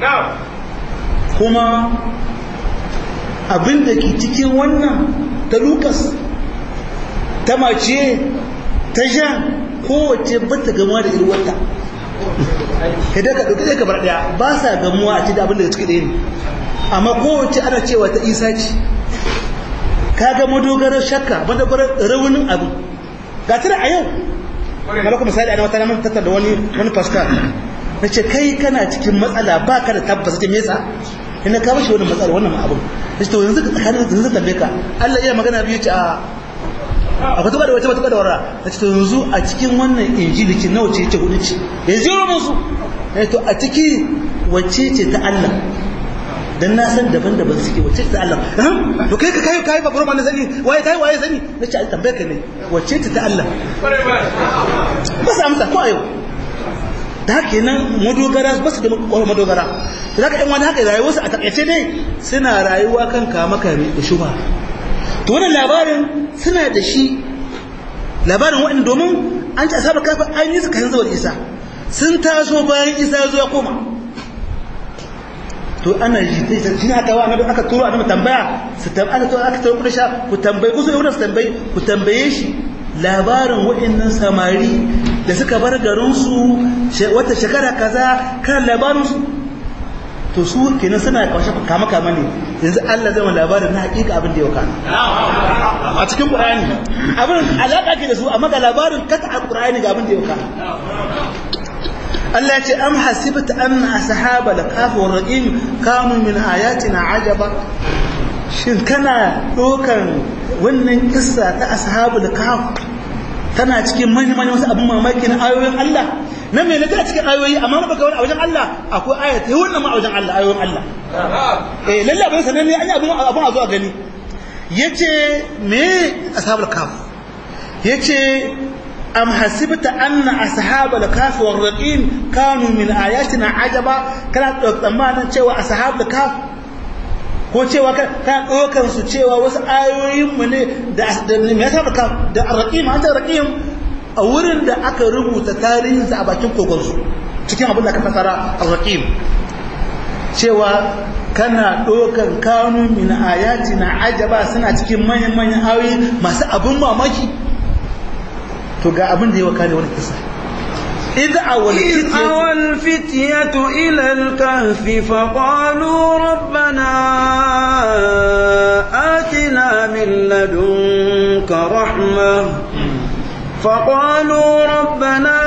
[SPEAKER 2] kuma abin da ke cikin wannan ta Lucas ta Marciye ta Jan kowace bata gamuwa da irwata idan ka ɗauki ɗaya kamar ɗaya ba sa gamuwa a cikin abin da ciki ɗaya ne amma kowace ana cewa ta Isa ce ka ga madogarar shakka madogarar raunin abu ga tana a yau malaka misali ana wata namun tattar da wani wani pascal na ce kai kana cikin matsala ba ka da tabbas ce mesa ina ka bashi wani matsala wannan abin da ce to yanzu ka tsakanin yanzu tambaye ka Allah iya magana biyu ce a akwai tuba da wata tuba da wara da ce to yanzu a cikin wannan injili ce nawa ce ce hudu ce yanzu yau musu to a ciki wacce ce ta Allah dan na san daban-daban suke wacce ce ta Allah to kai ka kai kai ba gurma na sani waye kai waye sani nace a tambaye ka ne wacce ce ta Allah ba sa amsa ko ayo da haka nan madogara ba su da madogara to zaka ɗan wani haka rayuwar su a takaice dai suna rayuwa kan kama kame da shuba to wannan labarin suna da shi labarin wa'in domin an ci asabar kafa an yi su kan zuwa Isa sun taso bayan Isa ya zo ya koma to ana ji sai shi aka wa annabi aka turo annabi tambaya su tambaya to aka turo kudasha ku tambaye ku so yau su tambaye ku tambaye shi labarin wa'annan samari da suka bar garin su wata shekara kaza kan labarin su to su kenan suna kaushe kama kama ne yanzu Allah zai mana labarin na hakika abin da ya kana a cikin Qur'ani abin alaka ke da su amma ga labarin kata al-Qur'ani ga abin da ya kana Allah ya ce am hasibta anna ashaba al-kahf wa ar-raqim kanu min ayatina ajaba shin kana dokan wannan kissa ta ashabul kahf tana cikin manyan wasu abin mamaki na ayoyin Allah na me ne ta cikin ayoyi amma ba ga wani a wajen Allah akwai ayat wannan ma a wajen Allah ayoyin Allah eh lalle abin sanan ne an yi abin abin a zo a gani yace me ashabul kahf yace am hasibta anna ashabul kahf war raqim kanu min ayatina ajaba kana tsammanin cewa ashabul kahf ko cewa ka ɗaukar su cewa wasu ayoyinmu ne da ya saba ka da raƙim an ta raƙim a wurin da aka rubuta tarihinsa a bakin kogonsu cikin abin da aka fasara a raƙim cewa kana ɗaukar kanu min ayati na ajaba suna cikin manyan manyan ayoyi masu abin mamaki to ga abin da ya waka da wani kisa إذ أوى
[SPEAKER 3] الفتية إلى الكهف فقالوا ربنا آتنا من لدنك رحمة فقالوا ربنا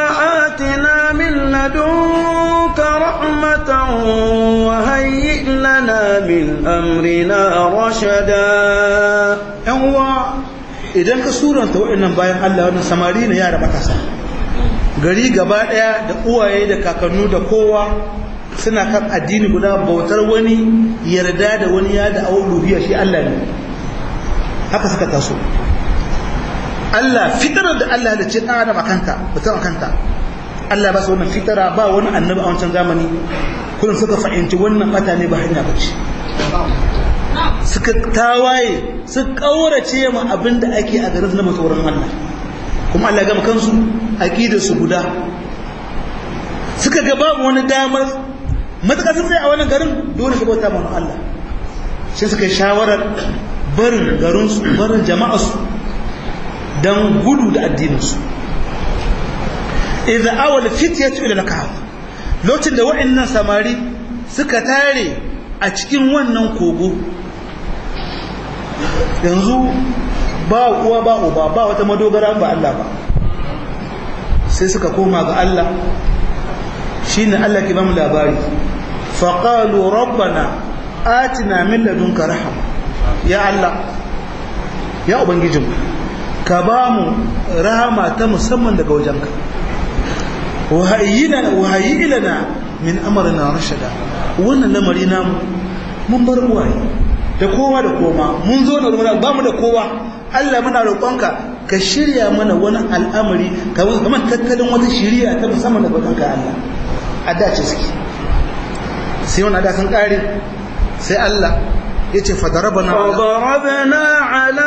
[SPEAKER 3] آتنا من لدنك رحمة وهيئ لنا من أمرنا رشدا.
[SPEAKER 2] yanwa idan ka suranta waɗannan bayan Allah wannan samari ne yara matasa gari gaba ɗaya da uwaye da kakannu da kowa suna kan addini guda bautar wani yarda da wani ya da uluhiyya shi Allah ne haka suka taso Allah fitarar da Allah da ce ɗan adam akanta mutum akanta Allah ba su wannan fitara ba wani annabi a wancan zamani kullum suka fahimci wannan bata ne ba hanya ba ce suka tawaye suka kaurace ma abin da ake a garin na matsoron Allah kuma Allah gama kansu aqidar su guda suka ga babu wani damar mataka sun tsaya a wannan garin dole su bauta ma Allah sai suka yi shawarar barin garin su barin jama'ar su dan gudu da addinin su idza awal fityatu ila al-kahf lokacin da wa'annan samari suka tare a cikin wannan kogo yanzu ba uwa ba uba ba wata madogara ba Allah ba sai suka koma ga Allah shine Allah ke ba mu labari faqalu rabbana atina min ladunka rahma ya Allah ya ubangijinmu ka ba mu rahama ta musamman daga wajenka wahayyina wahayyilana min amrina rashada wannan lamari namu mun bar uwaye da kowa da koma mun zo da rumuna ba mu da kowa Allah muna roƙonka ka shirya mana wani al'amari kamar tattalin wata shiriya ta musamman daga wajenka Allah a dace suke sai wani ada sun kare sai Allah ya ce fadarabana
[SPEAKER 3] fadarabna ala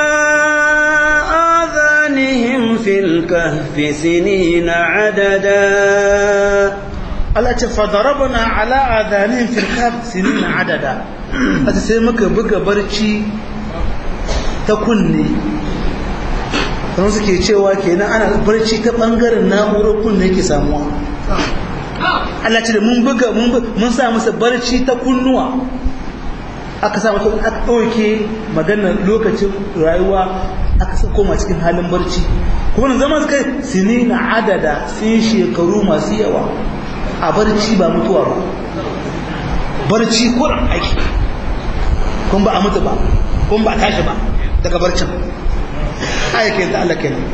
[SPEAKER 3] adhanihim fil kahfi sinina adada
[SPEAKER 2] Allah ce fadarabna ala adhanihim fil kahfi sinina adada ata sai muka buga barci ta kunne don suke cewa kenan ana barci ta bangaren na'urar kunne yake samuwa Allah ce da mun buga mun sa masa barci ta kunnuwa aka sa masa aka ɗauke maganar lokacin rayuwa aka sa koma cikin halin barci kuma nan zama suka sinina adada sun shekaru masu yawa a barci ba mutuwa ba barci kuran aiki kun ba a mutu ba kun ba a tashi ba daga barcin ayyakin da Allah kenan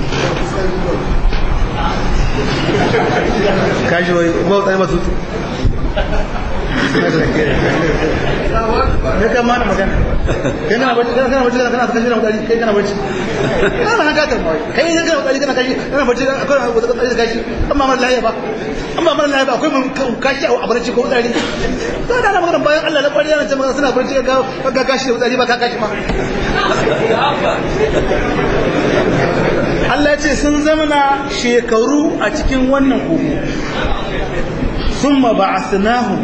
[SPEAKER 2] kaji wai ba tsaye masu ne kan mana magana kai kana bacci kana bacci kana kashi na mutane kai kana bacci kana haka ta mai kai ne kana mutane kana kashi kana bacci kana wata kashi kashi amma mara lafiya ba amma mara lafiya ba akwai mun kashi a barci ko mutane to da magana bayan Allah la kwari yana cewa suna barci ga ga kashi da mutane ba ka kashi ma Allah ya ce sun zamana shekaru a cikin wannan kogo thumma ba'athnahum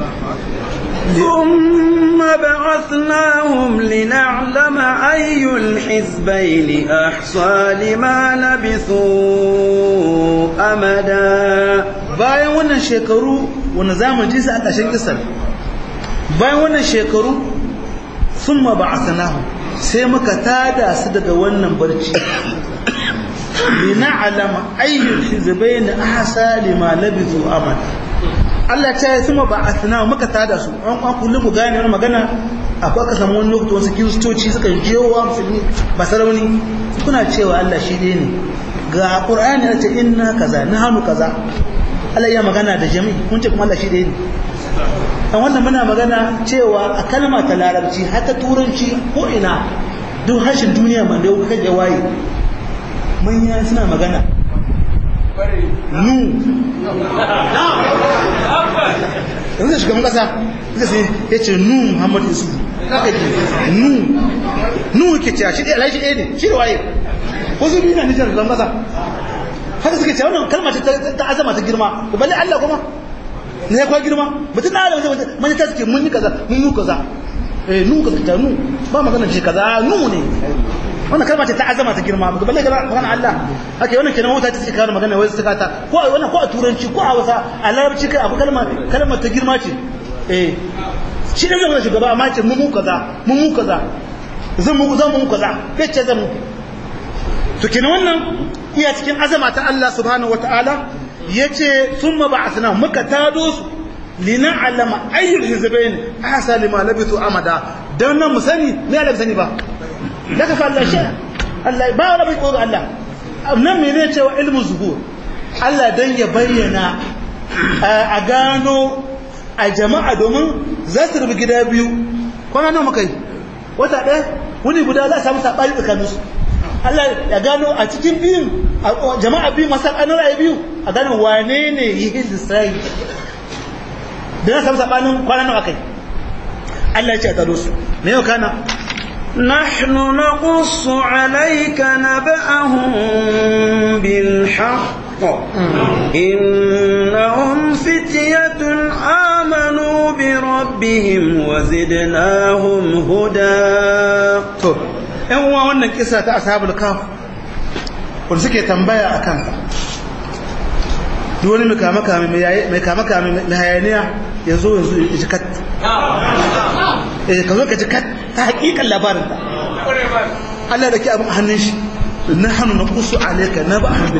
[SPEAKER 3] ثم بعثناهم لنعلم أي الحزبين أحصى لما لبثوا أمدا.
[SPEAKER 2] bayan wannan shekaru wanda zamu ji su a ƙarshen kisar bayan wannan shekaru thumma ba'athnahum sai muka tada su daga wannan barci lina'lama ayyul hizbayn ahsa lima labithu amada. Allah ta yi suma ba a sanawa muka tada su an kwan kullum ku gane wani magana akwai aka samu wani lokuta wasu kiristoci suka jewa musulmi ba sarauni kuna cewa Allah shi ɗaya ne ga Qur'ani ya ce inna kaza na hannu kaza Allah ya magana da jami'i kun ce kuma Allah shi ɗaya ne dan wannan muna magana cewa a kalma ta larabci har ta turanci ko ina duk harshen duniya man da kuka je waye manya suna magana nu yanzu da shugaban kasa ya ce nu muhammad isu haka ke nu nu ke cewa shi ɗaya shi ɗaya ne shi da waye ko su nuna nijar shugaban kasa haka suke cewa wannan kalma ta azama ta girma ko balle allah kuma ne ya kwa girma mutum na alamai zai mani ta suke mun yi kaza mun yi kaza eh nu kaza ta nu ba magana ce kaza nu ne wannan kalma ce ta azama ta girma ba balle gaba magana Allah haka wannan kenan wata ce kawo magana wai suka ta ko wannan ko a turanci ko a wasa a larabci kai abu kalma kalmar ta girma ce eh shi da zama shugaba amma ce mu mu kaza mu mu kaza zan mu zan mu kaza bai ce zan mu to kenan wannan iya cikin azama ta Allah subhanahu wataala yace thumma ba'athna muka tado su lina'lama ayyul hizbayn ahsa lima labitu amada dan nan mu sani me Allah sani ba daga fa Allah shi Allah ba wala bai ko Allah nan me ne cewa ilmu zuhur Allah dan ya bayyana a gano a jama'a domin za su rubu gida biyu kwana nawa muka yi wata ɗaya wuni guda za a samu saɓani tsakaninsu Allah ya gano a cikin biyun jama'a biyu masu ƙanar ra'ayi biyu a gano wane ne yi hizisrai da za a samu saɓanin kwana nawa kai Allah ya ce a tsaro su me yau kana
[SPEAKER 3] نحن نقص عليك نبأهم بالحق إنهم فتية آمنوا بربهم وزدناهم هدى
[SPEAKER 2] طب ‘yan uwa wannan kisa ta ashabul kaf wanda suke tambaya a kanka duk wani mai kama-kama mai kama-kama mai hayaniya ya zo yanzu ya ji kat ka zo ka ji kat ta hakikan labarin ta Allah da ke abin hannun shi na hannu na kusu alaika na ba a hannun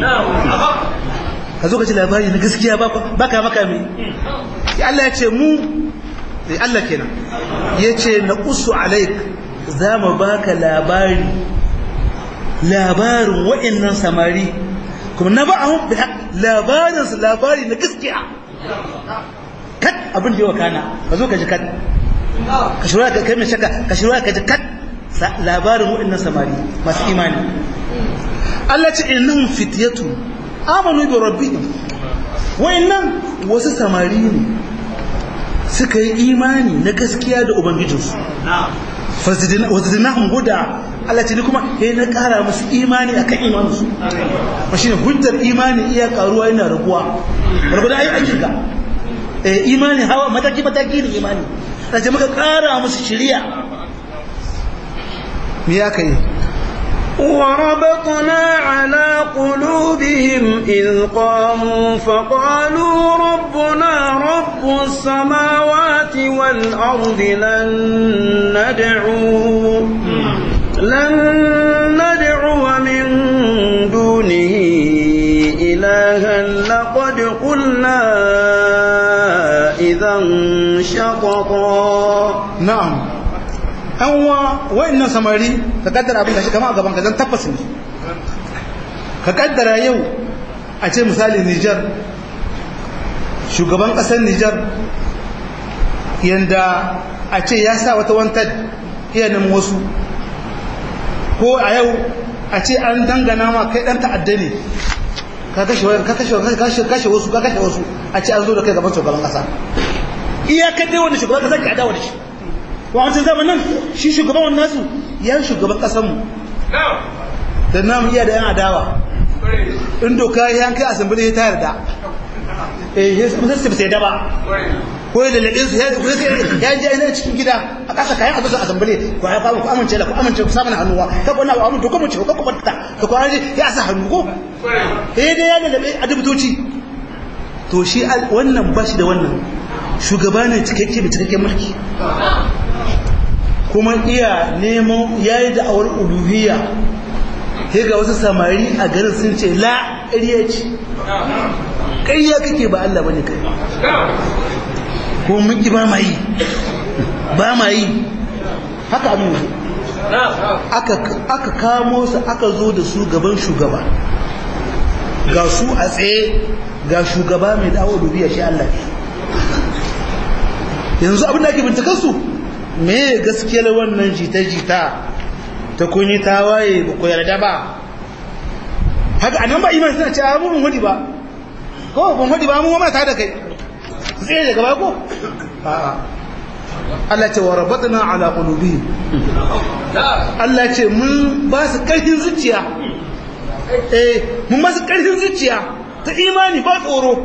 [SPEAKER 2] ka zo ka ji labari na gaskiya ba kama-kama Allah ya ce mu Allah kenan ya ce na kusu alaika za mu baka labari labarin wa'annan samari kuma na ba'ahun labarinsu labari na gaskiya kat abin da yawa kana ka zo ka ji kat ka shirwa ka kai mai shaka ka shirwa ka ji kat labarin wa'annan samari masu imani Allah ce innahum fityatu amanu bi rabbihim wa'annan wasu samari ne suka yi imani na gaskiya da ubangijinsu wazidnahum huda Allah ce ni kuma eh na kara musu imani akan imaninsu ba shine hujjar imani iya karuwa yana raguwa rabu da ai hakika eh imani hawa mataki mataki ne imani sai muka kara musu shiriya me ya kai
[SPEAKER 3] وربطنا على قلوبهم إذ قاموا فقالوا ربنا رب السماوات والأرض لن ندعو لن ندعو من دونه إلها لقد قلنا إذا شططا
[SPEAKER 2] نعم an wa wa'annan samari ka kaddara abin da shi kama a gaban ka zan tabbas ne ka kaddara yau a ce misali Nijar shugaban kasar Nijar yanda a ce ya sa wata wantar iyanin wasu ko a yau a ce an dangana ma kai dan ta'adda ne ka kashe ka kashe kashe wasu ka kashe wasu a ce an zo da kai gaban shugaban kasa iyakar dai wanda shugaban kasa ke adawa da shi wancan zamanin shi shugaban nasu ya shugaban kasanmu da namu iya da yan adawa in doka ya kai asambili ya tayar da eh ya sai sai da ba ko da ladin su ya ji ina cikin gida a kasa kayan azuka asambili ko ya kawo ku amince da ku amince ku samu hannuwa ka ko na amu to ko mu ce ko ku batta to ko ya sa hannu ko eh dai ya da a dubutoci to shi wannan bashi da wannan shugaba ne cikakke da cikakken mulki kuma iya neman yayi da awar uluhiyya sai ga wasu samari a garin sun ce la ƙarya ce ƙarya kake ba Allah bane kai ko mun ki ba ma yi ba ma yi haka abin aka aka kamo su aka zo da su gaban shugaba ga su a tsaye ga shugaba mai dawo uluhiyya shi Allah yanzu abin da ake bincikar su me gaskiyar wannan jita-jita ta kunyi tawaye ba ku yarda ba haka anan ba iman suna ce a mu ban wadi ba ko ban wadi ba mu ma ta da kai sai daga ba ko a'a Allah ce wa rabatna ala qulubihim Allah ce mun ba su karfin zuciya eh mun ba su karfin zuciya ta imani ba tsoro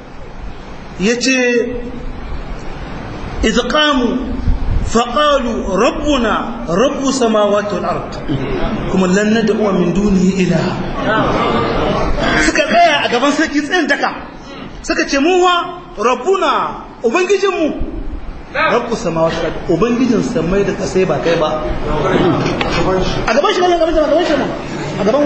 [SPEAKER 2] yace idh qamu فقالوا ربنا رب السماوات والارض kuma lan nad'u min dunihi ilaha suka tsaya a gaban sarki tsayin daka suka ce mu wa rabbuna ubangijinmu rabbu samawati wal ardi ubangijin samai da kasai ba kai ba a gaban shi wannan gaban shi gaban shi a gaban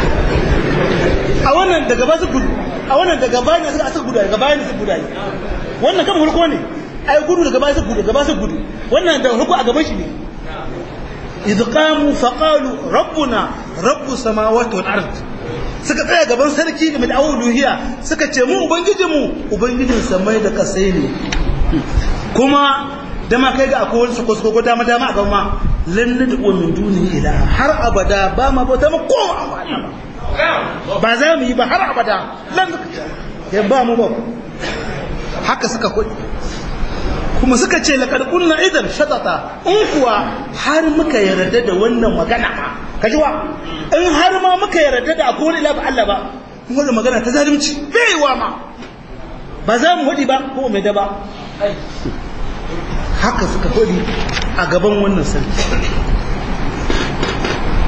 [SPEAKER 2] a wannan daga ba su gudu a wannan daga bayan suka asa gudu daga bayan su gudu wannan kan hulko ne ai gudu daga ba su gudu daga ba su gudu wannan da hulko a gaban shi ne idh qamu fa qalu rabbuna rabbus samawati wal ard suka tsaya gaban sarki da mai uluhiyya suka ce mu ubangijinmu ubangijin samai da kasai ne kuma da ma kai ga akwai wani su ko ko dama dama a gaban ma lan nad'u min duni ila har abada ba ma bauta mu ko ba za mu yi ba har abada lan ya ba mu ba haka suka kudi kuma suka ce laqad kunna idan shatata in kuwa har muka yarda da wannan magana ma kajiwa in har ma muka yarda da akwai wani lafi Allah ba wannan magana ta zalunci baiwa ma ba za mu hudi ba ko mai da ba haka suka hudi a gaban wannan sarki